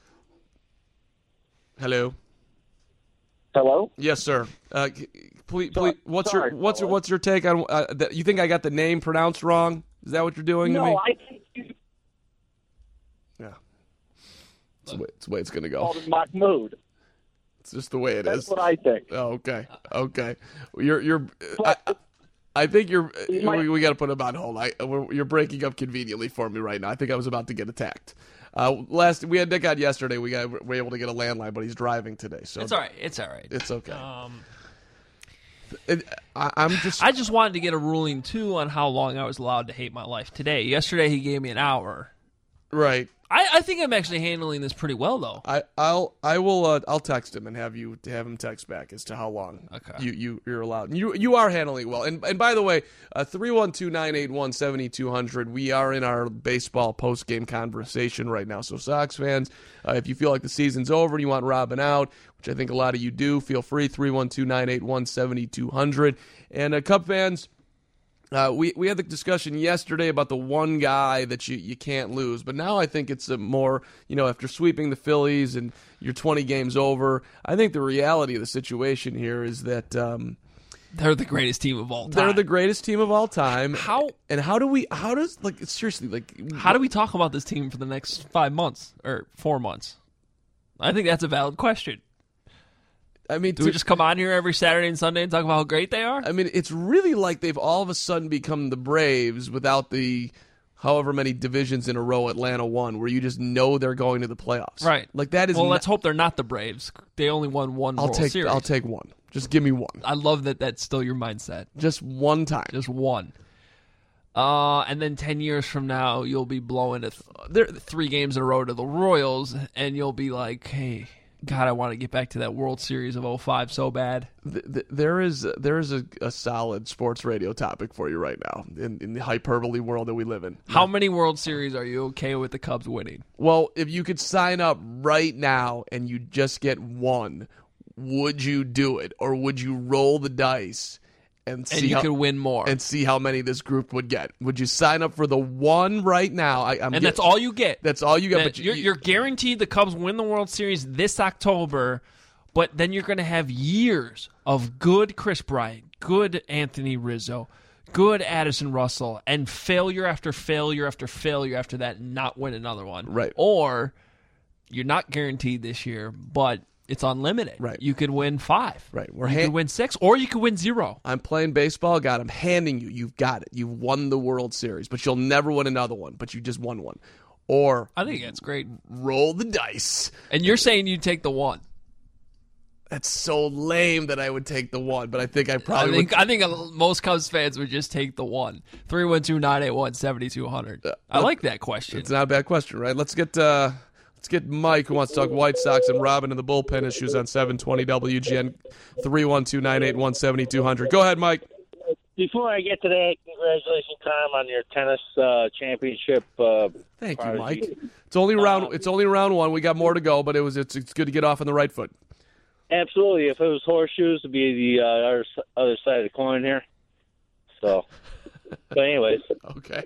Hello. Hello? Yes, sir. Uh, c- please, Sorry- please, what's sorry, your what's your fellas. what's your take on? Uh, that, you think I got the name pronounced wrong? Is that what you're doing to me? No, I think you Yeah. It's the way, it's the way it's gonna go. called him Mahmoud. It's just the way it That's is. what I think. Oh, okay. Okay. You're you're. I, I think you're. might- we, we got to put him on hold. I, we're, you're breaking up conveniently for me right now. I think I was about to get attacked. Uh, last we had Nick on yesterday. We got we were able to get a landline, but he's driving today, so It's all right. It's all right. It's okay. Um, It- I, I'm just. I just wanted to get a ruling too on how long I was allowed to hate my life today. Yesterday he gave me an hour. Right. I, I think I'm actually handling this pretty well though. I I'll I will uh, I'll text him and have you to have him text back as to how long Okay. you you you're allowed. You you are handling it well. And and by the way, uh, three one two nine eight one seventy two hundred. We are in our baseball post game conversation right now. So Sox fans, uh, if you feel like the season's over and you want Robin out, which I think a lot of you do, feel free three one two nine eight one seventy two hundred. And uh, Cub fans. Uh, we we had the discussion yesterday about the one guy that you, you can't lose, but now I think it's a more, you know, after sweeping the Phillies and you're twenty games over, I think the reality of the situation here is that um, They're the greatest team of all time. they're the greatest team of all time. How and how do we? How does like seriously like how do we talk about this team for the next five months or four months? I think that's a valid question. I mean, do we just come on here every Saturday and Sunday and talk about how great they are? I mean, it's really like they've all of a sudden become the Braves without the however many divisions in a row Atlanta won, where you just know they're going to the playoffs. Right. Like that is. Well, not, let's hope they're not the Braves. They only won one I'll World take. Series. I'll take one. Just give me one. I love that. That's still your mindset. Just one time. Just one. Uh, and then ten years from now, you'll be blowing it th- three games in a row to the Royals, and you'll be like, "Hey, God, I want to get back to that World Series of oh five so bad." Th- th- there is there is a, a solid sports radio topic for you right now in, in the hyperbole world that we live in. How many World Series are you okay with the Cubs winning? Well, if you could sign up right now and you just get one, would you do it, or would you roll the dice? And, see and you how, could win more. And see how many this group would get. Would you sign up for the one right now? I, I'm and get, that's all you get. That's all you get. That But you, you're, you're guaranteed the Cubs win the World Series this October, but then you're going to have years of good Chris Bryant, good Anthony Rizzo, good Addison Russell, and failure after failure after failure after that and not win another one. Right. Or you're not guaranteed this year, but it's unlimited. Right. You could win five. Right. We're you ha- could win six, or you could win zero. I'm playing baseball, God. I'm handing you. You've got it. You've won the World Series, but you'll never win another one. But you just won one. Or I think that's great. Roll the dice. And you're saying you take the one. That's so lame that I would take the one, but I think I probably I think would. I think most Cubs fans would just take the one. three one two, nine eight one, seven two zero zero. Uh, I like that question. It's not a bad question, right? Let's get uh, let's get Mike, who wants to talk White Sox, and Robin in the bullpen issues on seven twenty W G N, three one two, nine eight one, seven two zero zero. Go ahead, Mike. Before I get to that, congratulations, Tom, on your tennis uh, championship. Uh, Thank you, Mike. It's only round. Uh, it's only round one. We got more to go, but it was. It's, it's good to get off on the right foot. Absolutely. If it was horseshoes, it'd be the uh, other, other side of the coin here. So, but anyways. Okay.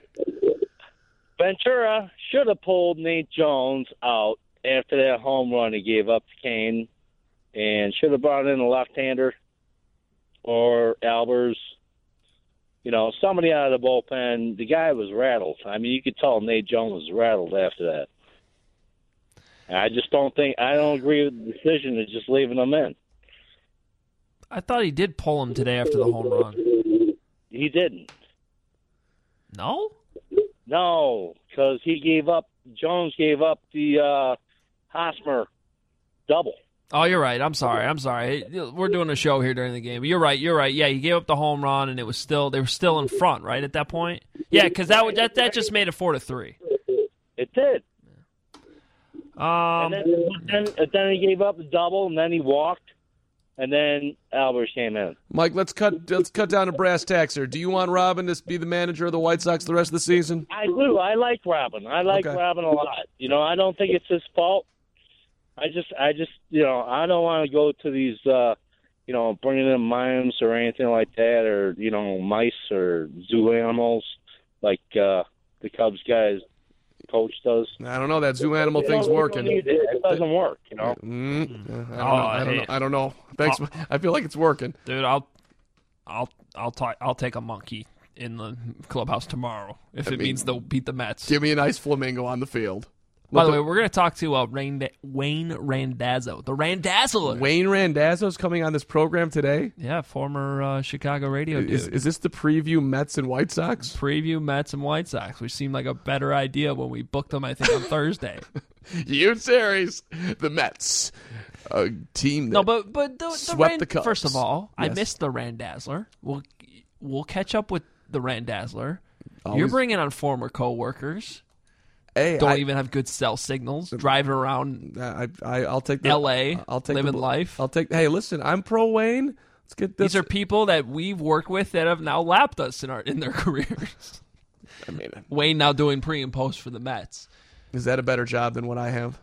Ventura should have pulled Nate Jones out after that home run he gave up to Kane, and should have brought in a left-hander or Albers. You know, somebody out of the bullpen. The guy was rattled. I mean, you could tell Nate Jones was rattled after that. I just don't think, I don't agree with the decision of just leaving him in. I thought he did pull him today after the home run. He didn't. No? No, because he gave up, Jones gave up the uh, Hosmer double. Oh, you're right. I'm sorry. I'm sorry. We're doing a show here during the game. You're right. You're right. Yeah, he gave up the home run, and it was still, they were still in front, right, at that point? Yeah, because that, would, that that just made it four to three. It did. Um, and then, then, then he gave up the double, and then he walked, and then Albers came in. Mike, let's cut let's cut down to brass tacks here. Do you want Robin to be the manager of the White Sox the rest of the season? I do. I like Robin. I like okay. Robin a lot. You know, I don't think it's his fault. I just, I just, you know, I don't want to go to these, uh, you know, bringing in mimes or anything like that, or you know, mice or zoo animals like uh, the Cubs guys. Coach does. I don't know. That zoo animal you thing's know, working. It, it doesn't work, you know. Mm, I, don't oh, know. I don't know. I don't know. Thanks. Oh. I feel like it's working, dude. I'll, I'll, I'll, t- I'll take a monkey in the clubhouse tomorrow if I it mean, means they'll beat the Mets. Give me a nice flamingo on the field. By Let the, the way, we're going to talk to uh, Rain, Wayne Randazzo, the Randazzler. Wayne Randazzo's coming on this program today? Yeah, former uh, Chicago radio is, dude. Is this the preview Mets and White Sox? Preview Mets and White Sox, which seemed like a better idea when we booked them, I think, on Thursday. Huge series. The Mets. A team that No, but, but the, the swept Rand, the Cubs. First of all, yes. I missed the Randazzler. We'll, we'll catch up with the Randazzler. Always. You're bringing on former co-workers. Hey, don't I, even have good cell signals. Driving around I, I, I'll take the, L A. I'll take living the, life. I'll take. Hey, listen, I'm pro Wayne. Let's get this. These are people that we've worked with that have now lapped us in our in their careers. I mean, Wayne now doing pre and post for the Mets. Is that a better job than what I have?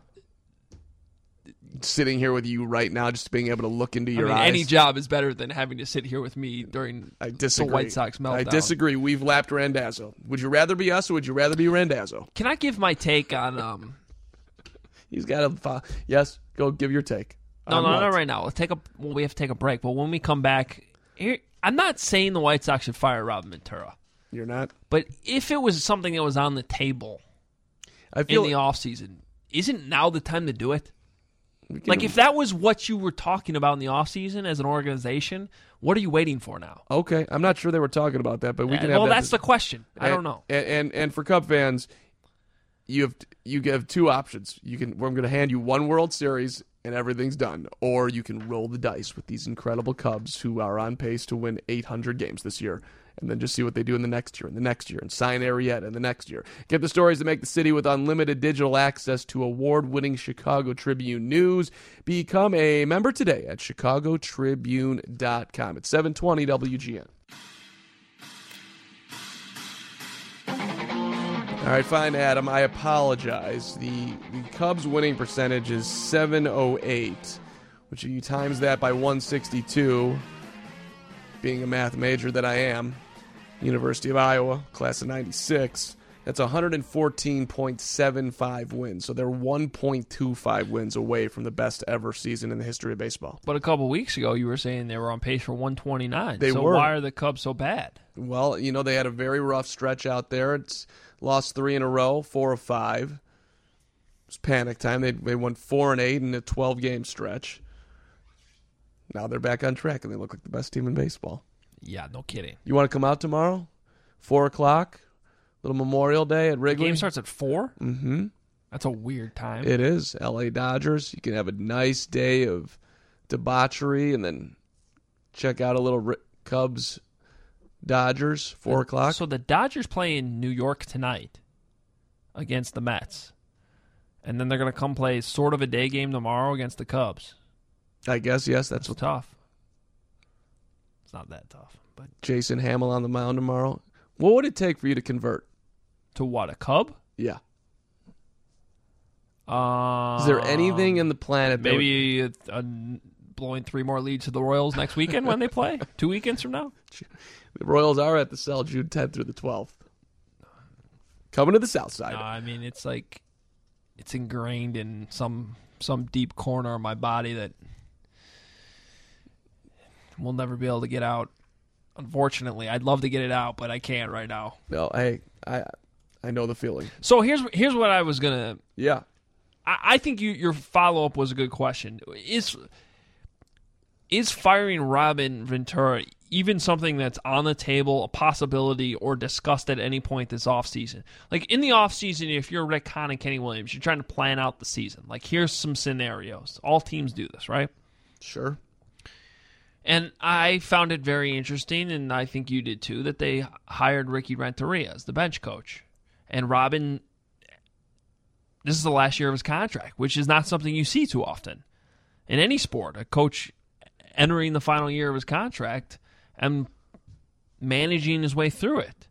Sitting here with you right now, just being able to look into your I mean, eyes. Any job is better than having to sit here with me during I disagree. the White Sox meltdown. I disagree. We've lapped Randazzo. Would you rather be us or would you rather be Randazzo? Can I give my take on... Um... He's got a... Yes, go give your take. No, no, not right now. Let's take a, well, we have to take a break. But when we come back... Here, I'm not saying the White Sox should fire Robin Ventura. You're not? But if it was something that was on the table I feel in the offseason, isn't now the time to do it? can, like, if that was what you were talking about in the offseason as an organization, what are you waiting for now? Okay, I'm not sure they were talking about that, but we Uh, can well, have that that's dis- the question. I And- don't know. And, and and for Cub fans, you have you have two options. You can I'm going to hand you one World Series and everything's done, or you can roll the dice with these incredible Cubs who are on pace to win eight hundred games this year, and then just see what they do in the next year and the next year, and sign Arrieta in the next year. Get the stories that make the city with unlimited digital access to award-winning Chicago Tribune news. Become a member today at chicago tribune dot com. It's seven twenty W G N. All right, fine, Adam. I apologize. The the Cubs' winning percentage is seven oh eight, which if you times that by one sixty-two, being a math major that I am, University of Iowa, class of ninety-six, that's one hundred fourteen point seven five wins. So they're one point two five wins away from the best ever season in the history of baseball. But a couple weeks ago, you were saying they were on pace for one twenty-nine. They so were. why are the Cubs so bad? Well, you know, they had a very rough stretch out there. It's lost three in a row, four of five. It was panic time. They they won four and eight in a twelve-game stretch. Now they're back on track, and they look like the best team in baseball. Yeah, no kidding. You want to come out tomorrow? Four o'clock? Little Memorial Day at Wrigley. The game starts at four? Mm-hmm. That's a weird time. It is. L A Dodgers. You can have a nice day of debauchery and then check out a little Ri- Cubs Dodgers, four o'clock. So the Dodgers play in New York tonight against the Mets. And then they're going to come play sort of a day game tomorrow against the Cubs. I guess, yes. That's what, tough. It's not that tough. But Jason Hamill on the mound tomorrow. What would it take for you to convert? To what, a Cub? Yeah. Um, Is there anything in the planet that Maybe a, a, blowing three more leads to the Royals next weekend when they play? Two weekends from now? The Royals are at the Cell June tenth through the twelfth. Coming to the South Side. No, I mean, it's like it's ingrained in some some deep corner of my body that we'll never be able to get out. Unfortunately, I'd love to get it out, but I can't right now. No, I I I know the feeling. So here's here's what I was gonna. Yeah, I, I think you, your follow up was a good question. Is is firing Robin Ventura even something that's on the table, a possibility, or discussed at any point this offseason? Like, in the offseason, if you're Rick Hahn and Kenny Williams, you're trying to plan out the season. Like, here's some scenarios. All teams do this, right? Sure. And I found it very interesting, and I think you did too, that they hired Ricky Renteria as the bench coach. And Robin, this is the last year of his contract, which is not something you see too often in any sport. A coach entering the final year of his contract and managing his way through it.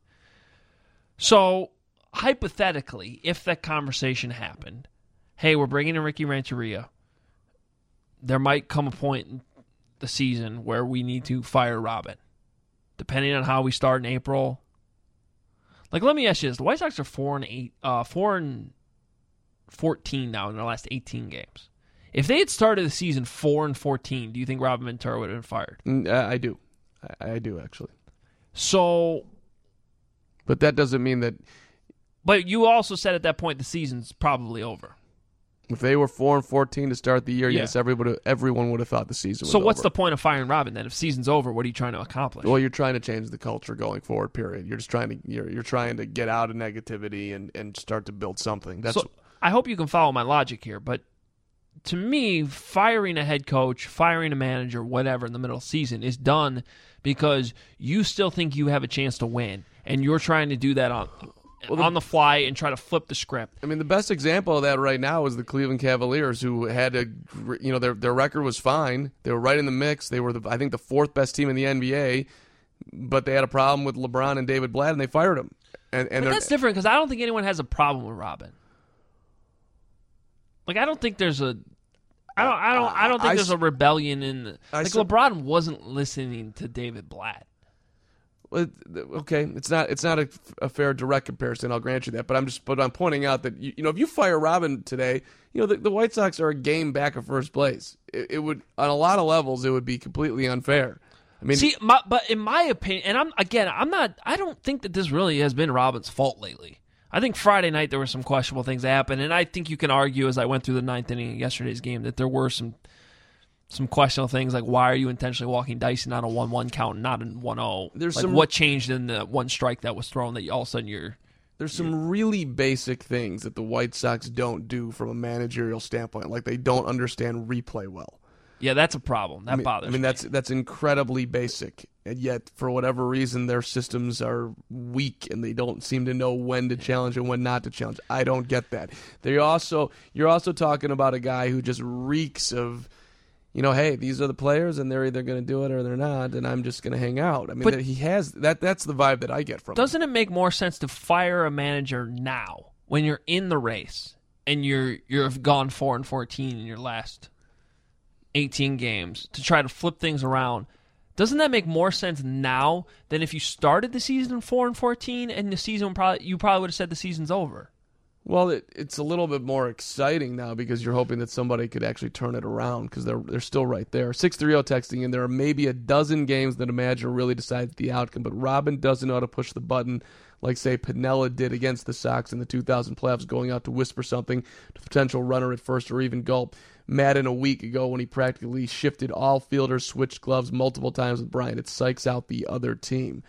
So, hypothetically, if that conversation happened, hey, we're bringing in Ricky Renteria, there might come a point in the season where we need to fire Robin, depending on how we start in April. Like, let me ask you this: the White Sox are four and eight, uh, four and fourteen now in their last eighteen games. If they had started the season four and fourteen, do you think Robin Ventura would have been fired? Mm, I do, I, I do actually. So, but that doesn't mean that. But you also said at that point the season's probably over. If they were four and fourteen to start the year, Yeah. yes, everybody, everyone would have thought the season was So what's over. the point of firing Robin then? If season's over, what are you trying to accomplish? Well, you're trying to change the culture going forward. Period. You're just trying to you're you're trying to get out of negativity and, and start to build something. That's so I hope you can follow my logic here, but to me, firing a head coach, firing a manager, whatever in the middle of the season is done because you still think you have a chance to win, and you're trying to do that on Well, the- on the fly and try to flip the script. I mean, the best example of that right now is the Cleveland Cavaliers, who had a, you know, their their record was fine. They were right in the mix. They were, the, I think, the fourth best team in the N B A, but they had a problem with LeBron and David Blatt, and they fired him. And, and But that's different because I don't think anyone has a problem with Robin. Like, I don't think there's a, I don't, I don't, I don't think I there's s- a rebellion in. The, I like s- LeBron wasn't listening to David Blatt. Well, okay, it's not it's not a, a fair direct comparison. I'll grant you that, but I'm just but I'm pointing out that you, you know if you fire Robin today, you know the, the White Sox are a game back of first place. It, it would on a lot of levels it would be completely unfair. I mean, See, my, but in my opinion, and I'm again, I'm not. I don't think that this really has been Robin's fault lately. I think Friday night there were some questionable things that happened, and I think you can argue as I went through the ninth inning of yesterday's game that there were some some questionable things like why are you intentionally walking Dyson on a one one count and not in one oh? There's like some, what changed in the one strike that was thrown that all of a sudden you're... There's some really basic things that the White Sox don't do from a managerial standpoint, like they don't understand replay well. Yeah, that's a problem. That I mean, bothers me. I mean, that's that's incredibly basic, and yet for whatever reason, their systems are weak, and they don't seem to know when to challenge and when not to challenge. I don't get that. They also, you're also talking about a guy who just reeks of, you know, hey, these are the players, and they're either going to do it or they're not, and I'm just going to hang out. I mean, But- that he has that. That's the vibe that I get from him. Doesn't it make more sense to fire a manager now when you're in the race and you're you've gone four and fourteen in your last eighteen games to try to flip things around? Doesn't that make more sense now than if you started the season four and fourteen and the season probably you probably would have said the season's over? Well, it, it's a little bit more exciting now because you're hoping that somebody could actually turn it around because they're they're still right there. six three zero texting, and there are maybe a dozen games that a manager really decides the outcome, but Robin doesn't know how to push the button like, say, Piniella did against the Sox in the two thousand playoffs, going out to whisper something to potential runner at first or even gulp. Madden a week ago when he practically shifted all fielders, switched gloves multiple times with Bryant. It psychs out the other team.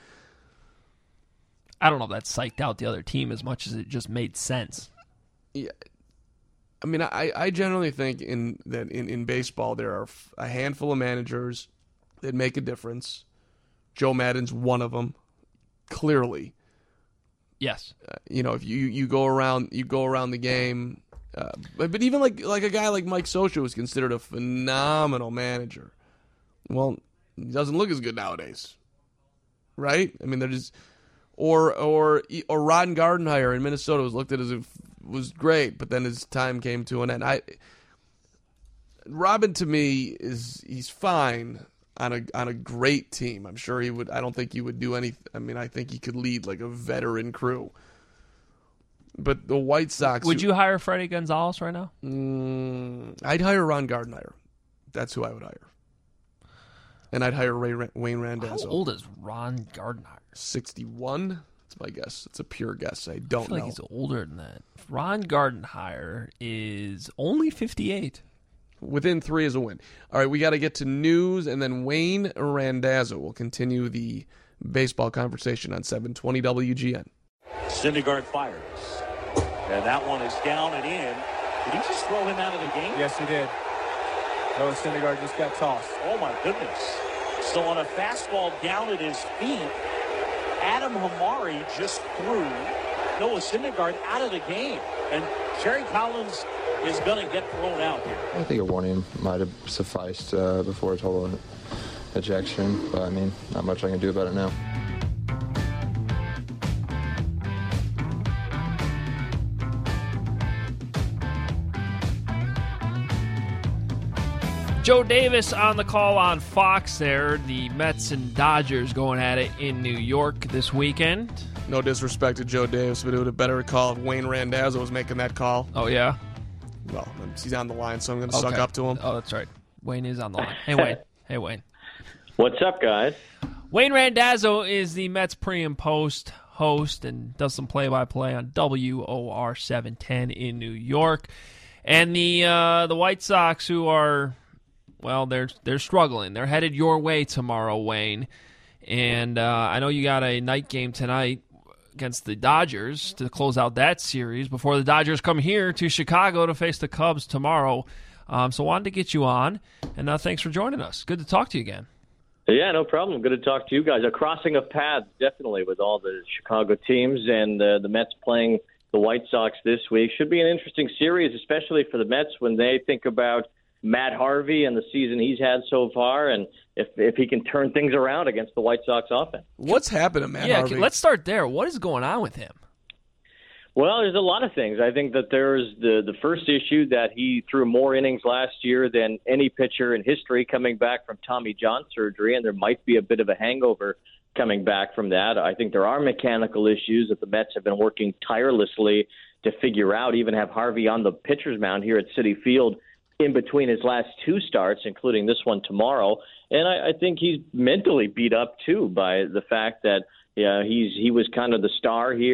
I don't know if that psyched out the other team as much as it just made sense. Yeah, I mean, I, I generally think in that in, in baseball there are a handful of managers that make a difference. Joe Madden's one of them, clearly. Yes, uh, you know if you, you go around you go around the game, uh, but, but even like like a guy like Mike Scioscia was considered a phenomenal manager. Well, he doesn't look as good nowadays, right? I mean, they're just or or or Ron Gardenhire in Minnesota was looked at as if was great, but then his time came to an end. I Robin to me is he's fine on a on a great team. I'm sure he would. I don't think he would do any. I mean, I think he could lead like a veteran crew. But the White Sox, would you hire Freddie Gonzalez right now? Mm, I'd hire Ron Gardenhire. That's who I would hire. And I'd hire Ray, Wayne Randazzo. How old is Ron Gardenhire? sixty-one. That's my guess. It's a pure guess. I don't I feel know. like he's older than that. Ron Gardenhire is only fifty-eight. Within three is a win. All right, we got to get to news, and then Wayne Randazzo will continue the baseball conversation on seven twenty W G N. Syndergaard fires. And that one is down and in. Did he just throw him out of the game? Yes, he did. Noah Syndergaard just got tossed. Oh, my goodness. So on a fastball down at his feet, Adam Hamari just threw Noah Syndergaard out of the game. And Jerry Collins is going to get thrown out here. I think a warning might have sufficed uh, before a total ejection, but I mean, not much I can do about it now. Joe Davis on the call on Fox there. The Mets and Dodgers going at it in New York this weekend. No disrespect to Joe Davis, but it would have better call if Wayne Randazzo was making that call. Oh, yeah? Well, he's on the line, so I'm going to Okay. suck up to him. Oh, that's right. Wayne is on the line. Hey, Wayne. Hey, Wayne. What's up, guys? Wayne Randazzo is the Mets pre and post host and does some play-by-play on W O R seven ten in New York. And the uh, the White Sox, who are, well, they're they're struggling. They're headed your way tomorrow, Wayne. And uh, I know you got a night game tonight against the Dodgers to close out that series before the Dodgers come here to Chicago to face the Cubs tomorrow. Um, so wanted to get you on, and uh, thanks for joining us. Good to talk to you again. Yeah, no problem. Good to talk to you guys. A crossing of paths, definitely, with all the Chicago teams and uh, the Mets playing the White Sox this week. Should be an interesting series, especially for the Mets when they think about Matt Harvey and the season he's had so far, and if if he can turn things around against the White Sox offense. What's happened to Matt yeah, Harvey? Let's start there. What is going on with him? Well, there's a lot of things. I think that there's the, the first issue that he threw more innings last year than any pitcher in history coming back from Tommy John surgery, and there might be a bit of a hangover coming back from that. I think there are mechanical issues that the Mets have been working tirelessly to figure out, even have Harvey on the pitcher's mound here at Citi Field in between his last two starts, including this one tomorrow. And I, I think he's mentally beat up, too, by the fact that yeah, he's he was kind of the star here.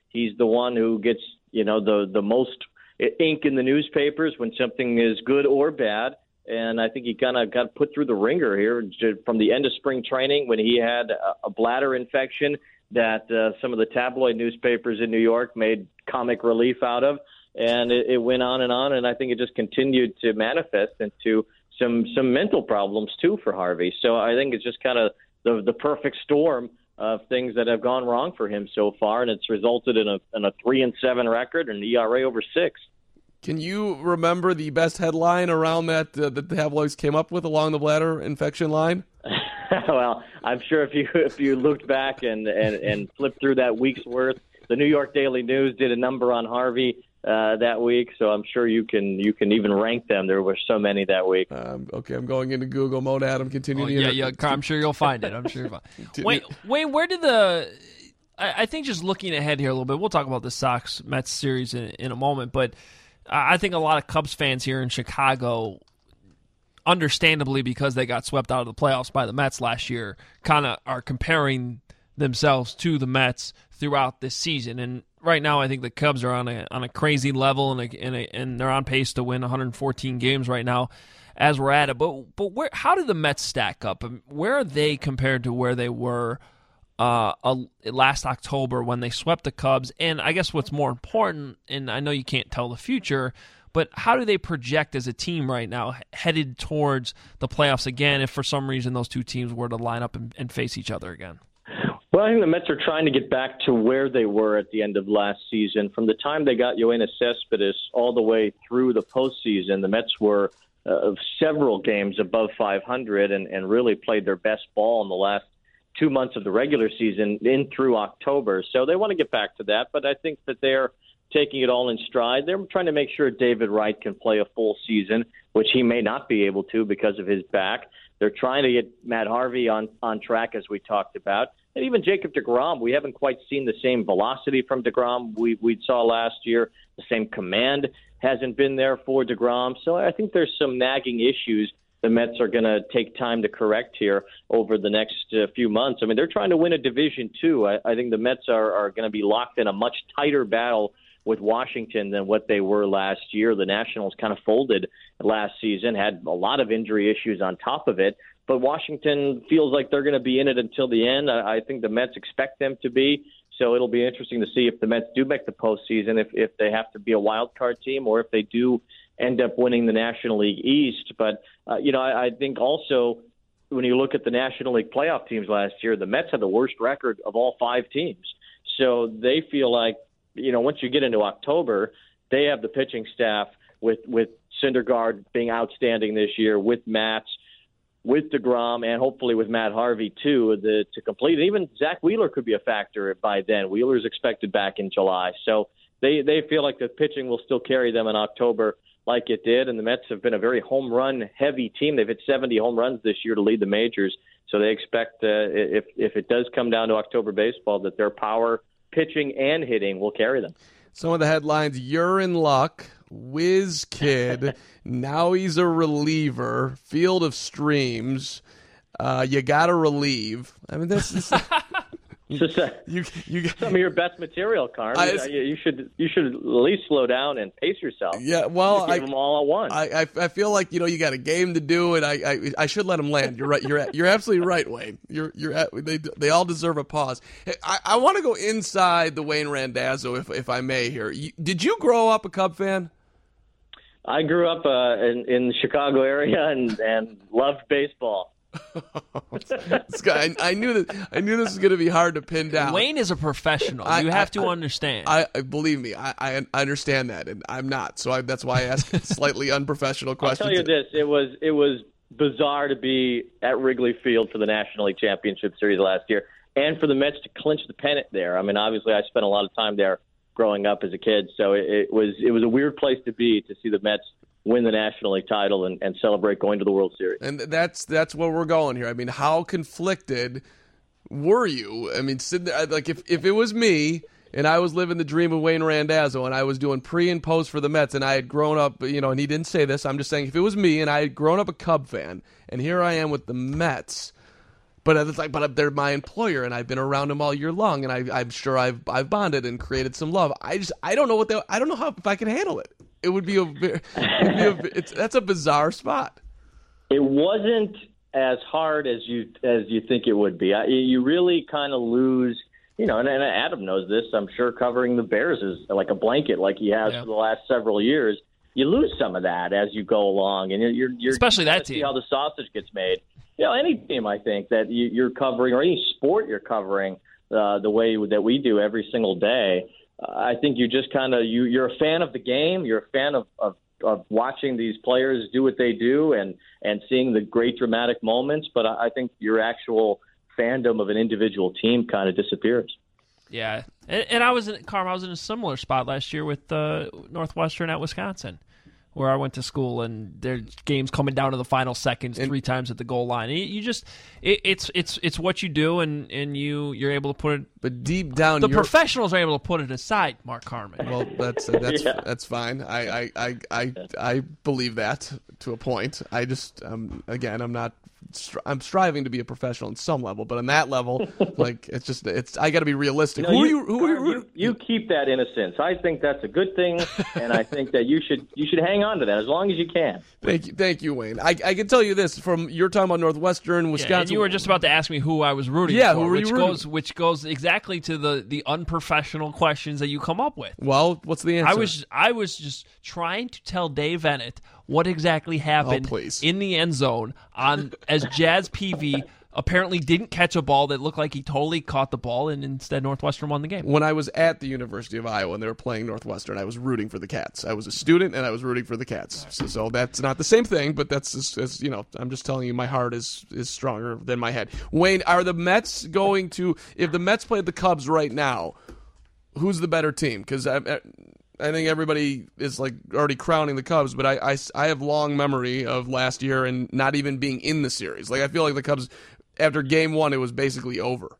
He's the one who gets, you know, the, the most ink in the newspapers when something is good or bad. And I think he kind of got put through the ringer here from the end of spring training when he had a bladder infection that uh, some of the tabloid newspapers in New York made comic relief out of. And it, it went on and on, and I think it just continued to manifest into some some mental problems, too, for Harvey. So I think it's just kind of the, the perfect storm of things that have gone wrong for him so far, and it's resulted in a, in a three and seven record and an E R A over six. Can you remember the best headline around that uh, that the tabloids came up with along the bladder infection line? Well, I'm sure if you if you looked back and, and, and flipped through that week's worth, the New York Daily News did a number on Harvey uh, that week, so I'm sure you can you can even rank them. There were so many that week. Um, okay, I'm going into Google mode. Adam, continue. Oh, to yeah, yeah, I'm sure you'll find it. I'm sure you'll find it. Wait, Wayne, where did the I, I think just looking ahead here a little bit, we'll talk about the Sox Mets series in, in a moment, but I think a lot of Cubs fans here in Chicago, understandably because they got swept out of the playoffs by the Mets last year, kind of are comparing themselves to the Mets throughout this season. And right now I think the Cubs are on a on a crazy level, and, a, and, a, and they're on pace to win one hundred fourteen games right now as we're at it. But but where how do the Mets stack up? Where are they compared to where they were Uh, uh, last October when they swept the Cubs? And I guess what's more important, and I know you can't tell the future, but how do they project as a team right now headed towards the playoffs again if for some reason those two teams were to line up and, and face each other again? Well, I think the Mets are trying to get back to where they were at the end of last season. From the time they got Yoenis Cespedes all the way through the postseason, the Mets were uh, several games above five hundred and, and really played their best ball in the last two months of the regular season in through October. So they want to get back to that, but I think that they're taking it all in stride. They're trying to make sure David Wright can play a full season, which he may not be able to because of his back. They're trying to get Matt Harvey on, on track, as we talked about. And even Jacob deGrom, we haven't quite seen the same velocity from deGrom we, we saw last year. The same command hasn't been there for deGrom. So I think there's some nagging issues the Mets are going to take time to correct here over the next uh, few months. I mean, they're trying to win a division, too. I, I think the Mets are, are going to be locked in a much tighter battle with Washington than what they were last year. The Nationals kind of folded last season, had a lot of injury issues on top of it, but Washington feels like they're going to be in it until the end. I, I think the Mets expect them to be, so it'll be interesting to see if the Mets do make the postseason, if, if they have to be a wild card team, or if they do end up winning the National League East. But, uh, you know, I, I think also when you look at the National League playoff teams last year, the Mets had the worst record of all five teams. So they feel like, you know, once you get into October, they have the pitching staff with, with Syndergaard being outstanding this year, with Matz, with deGrom, and hopefully with Matt Harvey, too, the, to complete it. Even Zach Wheeler could be a factor by then. Wheeler's expected back in July. So they, they feel like the pitching will still carry them in October like it did, and the Mets have been a very home run heavy team. They've hit seventy home runs this year to lead the majors, so they expect uh, if if it does come down to October baseball that their power pitching and hitting will carry them. Some of the headlines: you're in luck, whiz kid, now he's a reliever, field of streams, uh, you gotta relieve. I mean, this is You, you, you, some of your best material, Carm. I, you, you should you should at least slow down and pace yourself. Yeah, well, give I, them all at once. I, I I feel like you know you got a game to do, and I I, I should let them land. You're right. You're you're absolutely right, Wayne. You're you're at, they they all deserve a pause. Hey, I I want to go inside the Wayne Randazzo, if if I may here. You, did you grow up a Cub fan? I grew up uh, in in the Chicago area and and loved baseball. This guy, I, I knew that. I knew this was going to be hard to pin down. Wayne is a professional. I, you have I, to I, understand. I, I believe me. I, I understand that, and I'm not. So I, that's why I asked slightly unprofessional questions. I'll tell you this: it was it was bizarre to be at Wrigley Field for the National League Championship Series last year, and for the Mets to clinch the pennant there. I mean, obviously, I spent a lot of time there growing up as a kid, so it, it was it was a weird place to be to see the Mets win the National League title and, and celebrate going to the World Series. And that's that's where we're going here. I mean, how conflicted were you? I mean, sitting there, like if, if it was me and I was living the dream of Wayne Randazzo and I was doing pre and post for the Mets and I had grown up, you know, and he didn't say this, I'm just saying if it was me and I had grown up a Cub fan and here I am with the Mets, But it's like, but they're my employer, and I've been around them all year long, and I, I'm sure I've I've bonded and created some love. I just I don't know what they, I don't know how if I can handle it. It would be a, it'd be a it's that's a bizarre spot. It wasn't as hard as you as you think it would be. I, you really kind of lose, you know. And, and Adam knows this. I'm sure covering the Bears is like a blanket, like he has yeah. for the last several years. You lose some of that as you go along, and you're, you're especially that team. See how the sausage gets made. You know, any team I think that you, you're covering, or any sport you're covering, uh, the way that we do every single day. Uh, I think you just kind of you you're a fan of the game. You're a fan of, of of watching these players do what they do and and seeing the great dramatic moments. But I, I think your actual fandom of an individual team kind of disappears. Yeah, and, and I was in Carm. I was in a similar spot last year with uh, Northwestern at Wisconsin, where I went to school, and their games coming down to the final seconds, and three times at the goal line. You, you just, it, it's it's it's what you do, and, and you you're able to put it. But deep down, the you're... professionals are able to put it aside. Mark Carman. Well, that's uh, that's yeah. that's fine. I, I, I, I, I believe that to a point. I just um, again, I'm not. I'm striving to be a professional on some level, but on that level, like it's just it's. I got to be realistic. You know, who you, are you? Who are you, you? You keep that innocence. I think that's a good thing, and I think that you should you should hang on to that as long as you can. Thank you, thank you, Wayne. I, I can tell you this from your time on Northwestern, Wisconsin. Yeah, and you were just about to ask me who I was rooting yeah, for. who were which you rooting? goes which goes exactly to the, the unprofessional questions that you come up with. Well, what's the answer? I was I was just trying to tell Dave Ennett what exactly happened oh, please. in the end zone on as Jazz P V apparently didn't catch a ball that looked like he totally caught the ball, and instead Northwestern won the game. When I was at the University of Iowa and they were playing Northwestern, I was rooting for the Cats. I was a student and I was rooting for the Cats. So, so that's not the same thing, but that's just, as, you know, I'm just telling you, my heart is is stronger than my head. Wayne, are the Mets going to? If the Mets played the Cubs right now, who's the better team? Because I, I think everybody is like already crowning the Cubs, but I, I, I have long memory of last year and not even being in the series. Like I feel like the Cubs, after game one, it was basically over.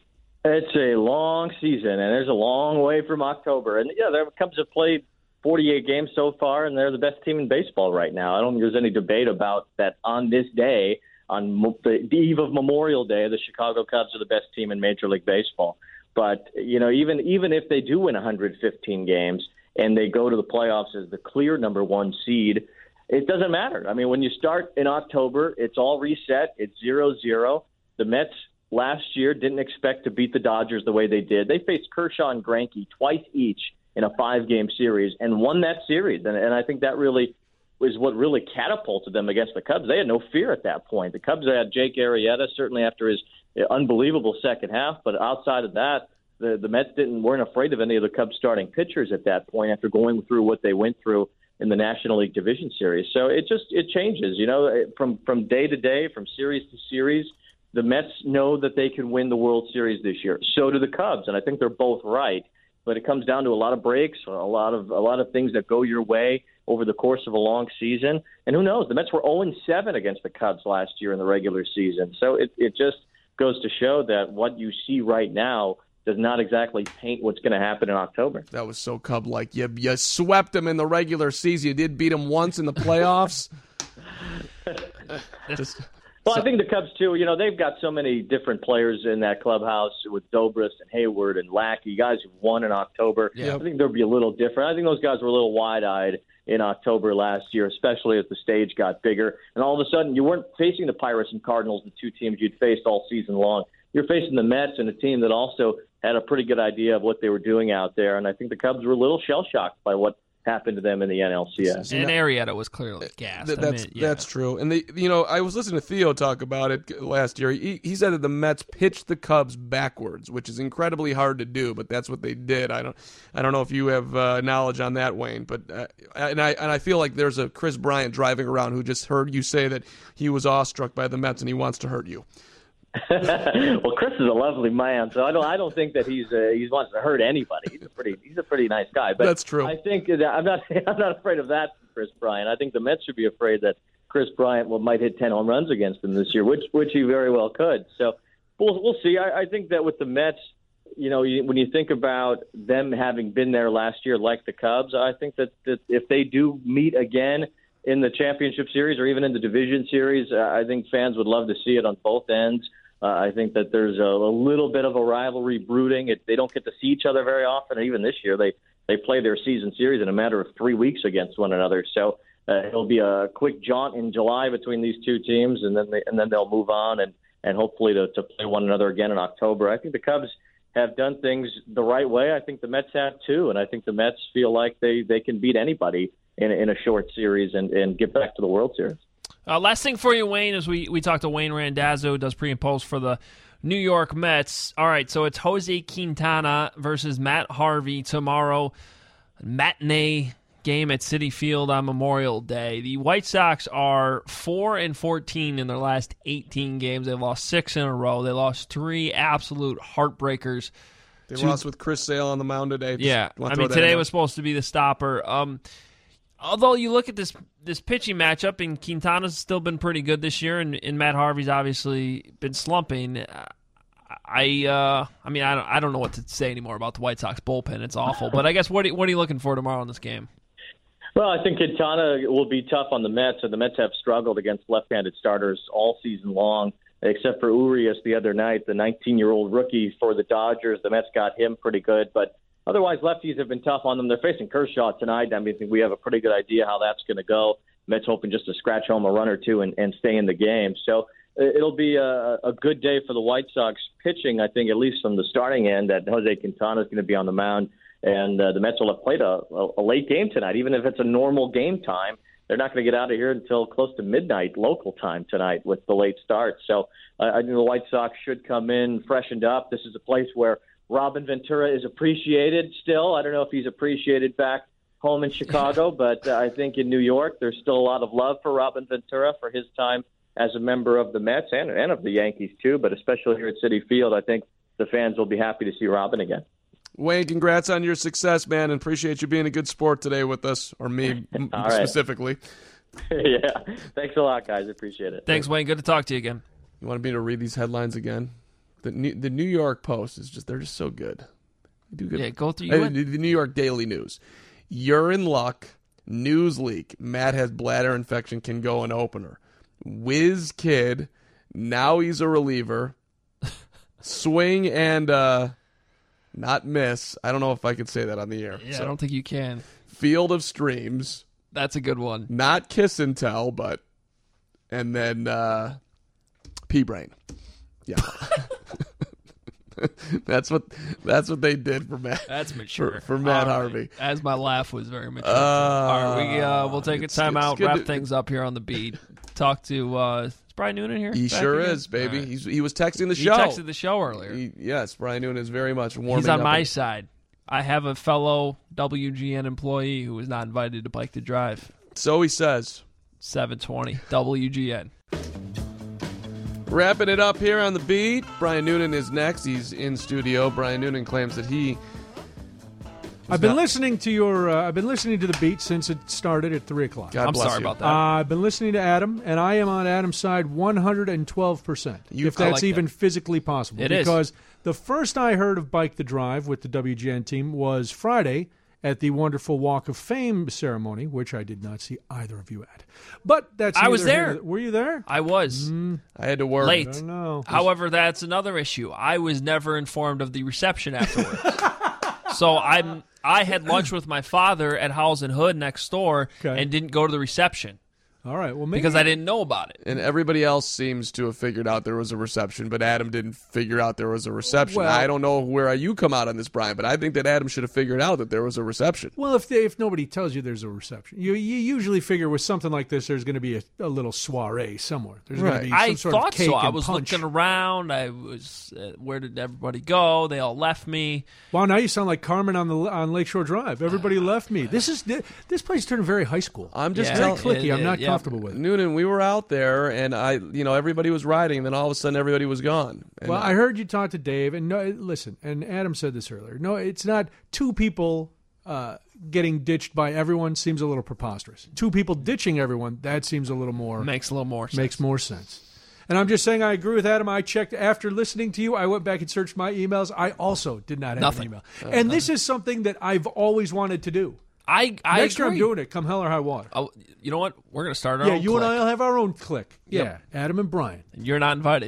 It's a long season, and there's a long way from October. And yeah, the Cubs have played forty-eight games so far, and they're the best team in baseball right now. I don't think there's any debate about that on this day, on the eve of Memorial Day, the Chicago Cubs are the best team in Major League Baseball. But, you know, even even if they do win one hundred fifteen games and they go to the playoffs as the clear number one seed, it doesn't matter. I mean, when you start in October, it's all reset. It's zero zero. The Mets last year didn't expect to beat the Dodgers the way they did. They faced Kershaw and Greinke twice each in a five-game series and won that series. And, and I think that really was what really catapulted them against the Cubs. They had no fear at that point. The Cubs had Jake Arrieta, certainly after his unbelievable second half, but outside of that, the, the Mets didn't weren't afraid of any of the Cubs starting pitchers at that point after going through what they went through in the National League Division Series. So it just it changes, you know, from from day to day, from series to series. The Mets know that they can win the World Series this year. So do the Cubs, and I think they're both right. But it comes down to a lot of breaks, a lot of a lot of things that go your way over the course of a long season. And who knows? The Mets were oh and seven against the Cubs last year in the regular season. So it, it just goes to show that what you see right now does not exactly paint what's going to happen in October. That was so Cub-like. You, you swept them in the regular season. You did beat them once in the playoffs. Just... Well, I think the Cubs, too, you know, they've got so many different players in that clubhouse with Dobris and Hayward and Lackey, guys who won in October. Yep. I think they'll be a little different. I think those guys were a little wide-eyed in October last year, especially as the stage got bigger. And all of a sudden, you weren't facing the Pirates and Cardinals, the two teams you'd faced all season long. You're facing the Mets and a team that also had a pretty good idea of what they were doing out there. And I think the Cubs were a little shell-shocked by what happened to them in the N L C S. And Arrieta was clearly gassed. Th- that's I mean, yeah. that's true. And they, you know, I was listening to Theo talk about it last year. He, he said that the Mets pitched the Cubs backwards, which is incredibly hard to do, but that's what they did. I don't, I don't know if you have uh, knowledge on that, Wayne, but uh, and I and I feel like there's a Chris Bryant driving around who just heard you say that he was awestruck by the Mets and he wants to hurt you. Well, Chris is a lovely man, so I don't. I don't think that he's uh, he wants to hurt anybody. He's a pretty. He's a pretty nice guy. But that's true. I think that I'm not. I'm not afraid of that, Chris Bryant. I think the Mets should be afraid that Chris Bryant will might hit ten home runs against them this year, which which he very well could. So we'll we'll see. I, I think that with the Mets, you know, you, when you think about them having been there last year, like the Cubs, I think that, that if they do meet again in the championship series or even in the division series, uh, I think fans would love to see it on both ends. Uh, I think that there's a, a little bit of a rivalry brooding. It, they don't get to see each other very often. And even this year, they, they play their season series in a matter of three weeks against one another. So uh, it'll be a quick jaunt in July between these two teams, and then they, and then they'll move on and, and hopefully to, to play one another again in October. I think the Cubs have done things the right way. I think the Mets have too, and I think the Mets feel like they, they can beat anybody in, in a short series and, and get back to the World Series. Uh, last thing for you, Wayne, is we, we talked to Wayne Randazzo, who does pre and post for the New York Mets. All right, so it's Jose Quintana versus Matt Harvey tomorrow. Matinee game at Citi Field on Memorial Day. The White Sox are four and fourteen in their last eighteen games. They've lost six in a row. They lost three absolute heartbreakers. They to, lost with Chris Sale on the mound today. Just yeah, I mean, today was supposed to be the stopper. Um, although you look at this this pitching matchup, and Quintana's still been pretty good this year, and, and Matt Harvey's obviously been slumping. I uh, I mean, I don't, I don't know what to say anymore about the White Sox bullpen. It's awful. But I guess what are, what are you looking for tomorrow in this game? Well, I think Quintana will be tough on the Mets, and the Mets have struggled against left-handed starters all season long, except for Urias the other night, the nineteen-year-old rookie for the Dodgers. The Mets got him pretty good, but otherwise lefties have been tough on them. They're facing Kershaw tonight. I mean, I think we have a pretty good idea how that's going to go. Mets hoping just to scratch home a run or two and, and stay in the game. So it'll be a, a good day for the White Sox pitching, I think, at least from the starting end, that Jose Quintana is going to be on the mound. And uh, the Mets will have played a, a late game tonight. Even if it's a normal game time, they're not going to get out of here until close to midnight local time tonight with the late start. So uh, I think the White Sox should come in freshened up. This is a place where Robin Ventura is appreciated still. I don't know if he's appreciated back home in Chicago, but uh, I think in New York there's still a lot of love for Robin Ventura for his time as a member of the Mets and, and of the Yankees too, but especially here at Citi Field. I think the fans will be happy to see Robin again. Wayne, congrats on your success, man, and appreciate you being a good sport today with us, or me specifically. Yeah, thanks a lot, guys. Appreciate it. Thanks, Wayne. Good to talk to you again. You want me to read these headlines again? The New, the New York Post is just, they're just so good. They do good. Yeah, go through uh, the, the New York Daily News. You're in luck. News leak. Matt has bladder infection, can go an opener. Whiz Kid. Now he's a reliever. Swing and... uh Not miss. I don't know if I could say that on the air. Yeah, so. I don't think you can. Field of Streams. That's a good one. Not Kiss and Tell, but... And then uh, P-Brain. Yeah. that's what that's what they did for Matt. That's mature. For, for Matt right. Harvey. As my laugh was very mature. Uh, All right, we, uh, we'll take a time out, wrap to, things up here on the beat. Talk to... Uh, Brian Noonan here? He sure again? is, baby. Right. He's, he was texting the he show. He texted the show earlier. He, yes, Brian Noonan is very much warming up. He's on my and... side. I have a fellow W G N employee who was not invited to Bike to Drive. So he says. seven twenty W G N. Wrapping it up here on the beat. Brian Noonan is next. He's in studio. Brian Noonan claims that he... I've been not... listening to your. Uh, I've been listening to the beat since it started at three o'clock. God I'm bless sorry you. about that. Uh, I've been listening to Adam, and I am on Adam's side one hundred and twelve percent. If that's like even that. physically possible, it because is. the first I heard of Bike the Drive with the W G N team was Friday at the wonderful Walk of Fame ceremony, which I did not see either of you at. But that's I was there. Here. Were you there? I was. Mm, I had to work late. I don't know. However, that's another issue. I was never informed of the reception afterwards. So I'm. I had lunch with my father at Howells and Hood next door okay. and didn't go to the reception. All right, well, maybe because I didn't know about it. And everybody else seems to have figured out there was a reception, but Adam didn't figure out there was a reception. Well, I don't know where you come out on this, Brian, but I think that Adam should have figured out that there was a reception. Well, if they, if nobody tells you there's a reception, you you usually figure with something like this, there's going to be a, a little soiree somewhere. There's right. going to be some I sort thought of cake so. and I was punch. looking around. I was, uh, where did everybody go? They all left me. Wow, now you sound like Carmen on the on Lakeshore Drive. Everybody left me. This is this place turned very high school. I'm just yeah. telling very clicky. It, I'm not yeah. comfortable with it. Noonan, we were out there, and I, you know, everybody was riding, and then all of a sudden, everybody was gone. And well, I, I heard you talk to Dave, and no, listen, and Adam said this earlier. No, it's not two people uh, getting ditched by everyone seems a little preposterous. Two people ditching everyone, that seems a little more makes a little more sense. makes more sense. And I'm just saying, I agree with Adam. I checked after listening to you. I went back and searched my emails. I also did not have Nothing. an email, Uh, and this is something that I've always wanted to do. I, I Next agree. year I'm doing it, come hell or high water. Oh, you know what? We're going to start our yeah, own you clique. and I will have our own clique. Yep. Yeah, Adam and Brian. And you're not invited.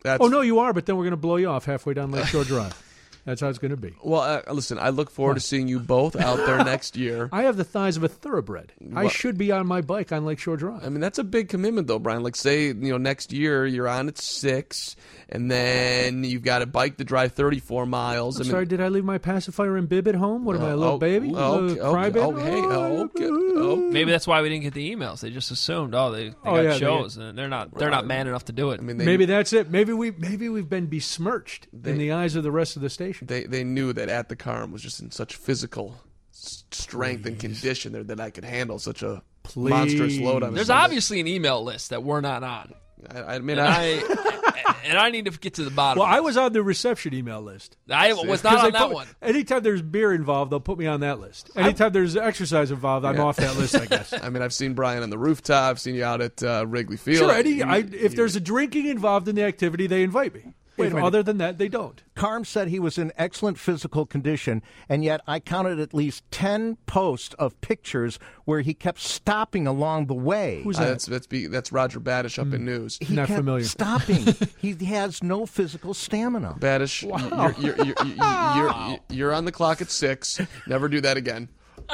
That's, oh, no, you are, but then we're going to blow you off halfway down Lakeshore Drive. That's how it's going to be. Well, uh, listen, I look forward What? to seeing you both out there next year. I have the thighs of a thoroughbred. I What? should be on my bike on Lakeshore Drive. I mean, that's a big commitment, though, Brian. Like, say, you know, next year you're on at six, and then you've got a bike to drive thirty-four miles. I'm I mean, sorry, did I leave my pacifier and bib at home? What am I, a little oh, baby? oh, a little okay, crybaby? oh, hey, oh, okay, oh. Maybe that's why we didn't get the emails. They just assumed, oh, they, they Oh, got yeah, they- shows, and they're not they're not man enough to do it. I mean, they, Maybe that's it. Maybe we maybe we've been besmirched They- in the eyes of the rest of the station. they they knew that At the Carm was just in such physical s- strength and condition there that I could handle such a Please. monstrous load on. a There's Sunday. obviously an email list that we're not on. I, I mean, And I, I and I need to get to the bottom. Well, of I it. was on the reception email list. I was 'Cause not they on that put- one. Anytime there's beer involved, they'll put me on that list. Anytime there's exercise involved, I'm Yeah. off that list, I guess. I mean, I've seen Brian on the rooftop. I've seen you out at uh, Wrigley Field. Sure, Eddie. You- I, if there's a drinking involved in the activity, they invite me. Wait a If minute. other than that, they don't. Carm said he was in excellent physical condition, and yet I counted at least ten posts of pictures where he kept stopping along the way. Who's Uh, that? that's that's, be, that's Roger Badish up in news. He Not kept familiar. stopping. He has no physical stamina. Badish, Wow. you're, you're, you're, you're, you're, you're on the clock at six. Never do that again.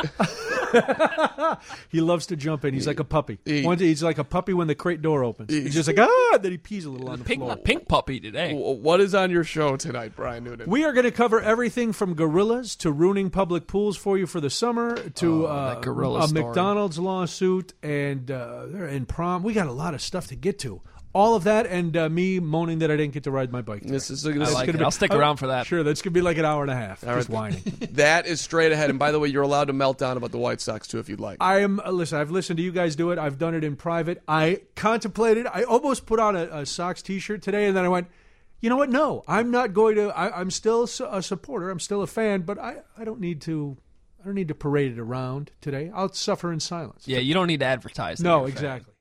He loves to jump in. He's like a puppy. He- One day he's like a puppy when the crate door opens. He's just like, ah, then he pees a little on the Pink, floor. pink puppy today. W- What is on your show tonight, Brian Noonan? We are going to cover everything from gorillas to ruining public pools for you for the summer to Oh, uh, that gorilla a story. McDonald's lawsuit and uh, and prom. We got a lot of stuff to get to. All of that and uh, me moaning that I didn't get to ride my bike today. This is I this is like gonna it. be- I'll stick Oh, around for that. Sure, that's going to be like an hour and a half. All Just right. whining. That is straight ahead. And by the way, you're allowed to melt down about the White Sox too if you'd like. I am. Uh, listen, I've listened to you guys do it. I've done it in private. I contemplated. I almost put on a, a Sox T-shirt today, and then I went, you know what? No, I'm not going to. I, I'm still su- a supporter. I'm still a fan, but I, I don't need to. I don't need to parade it around today. I'll suffer in silence. Yeah, you don't need to advertise. that No, you're a fan. exactly.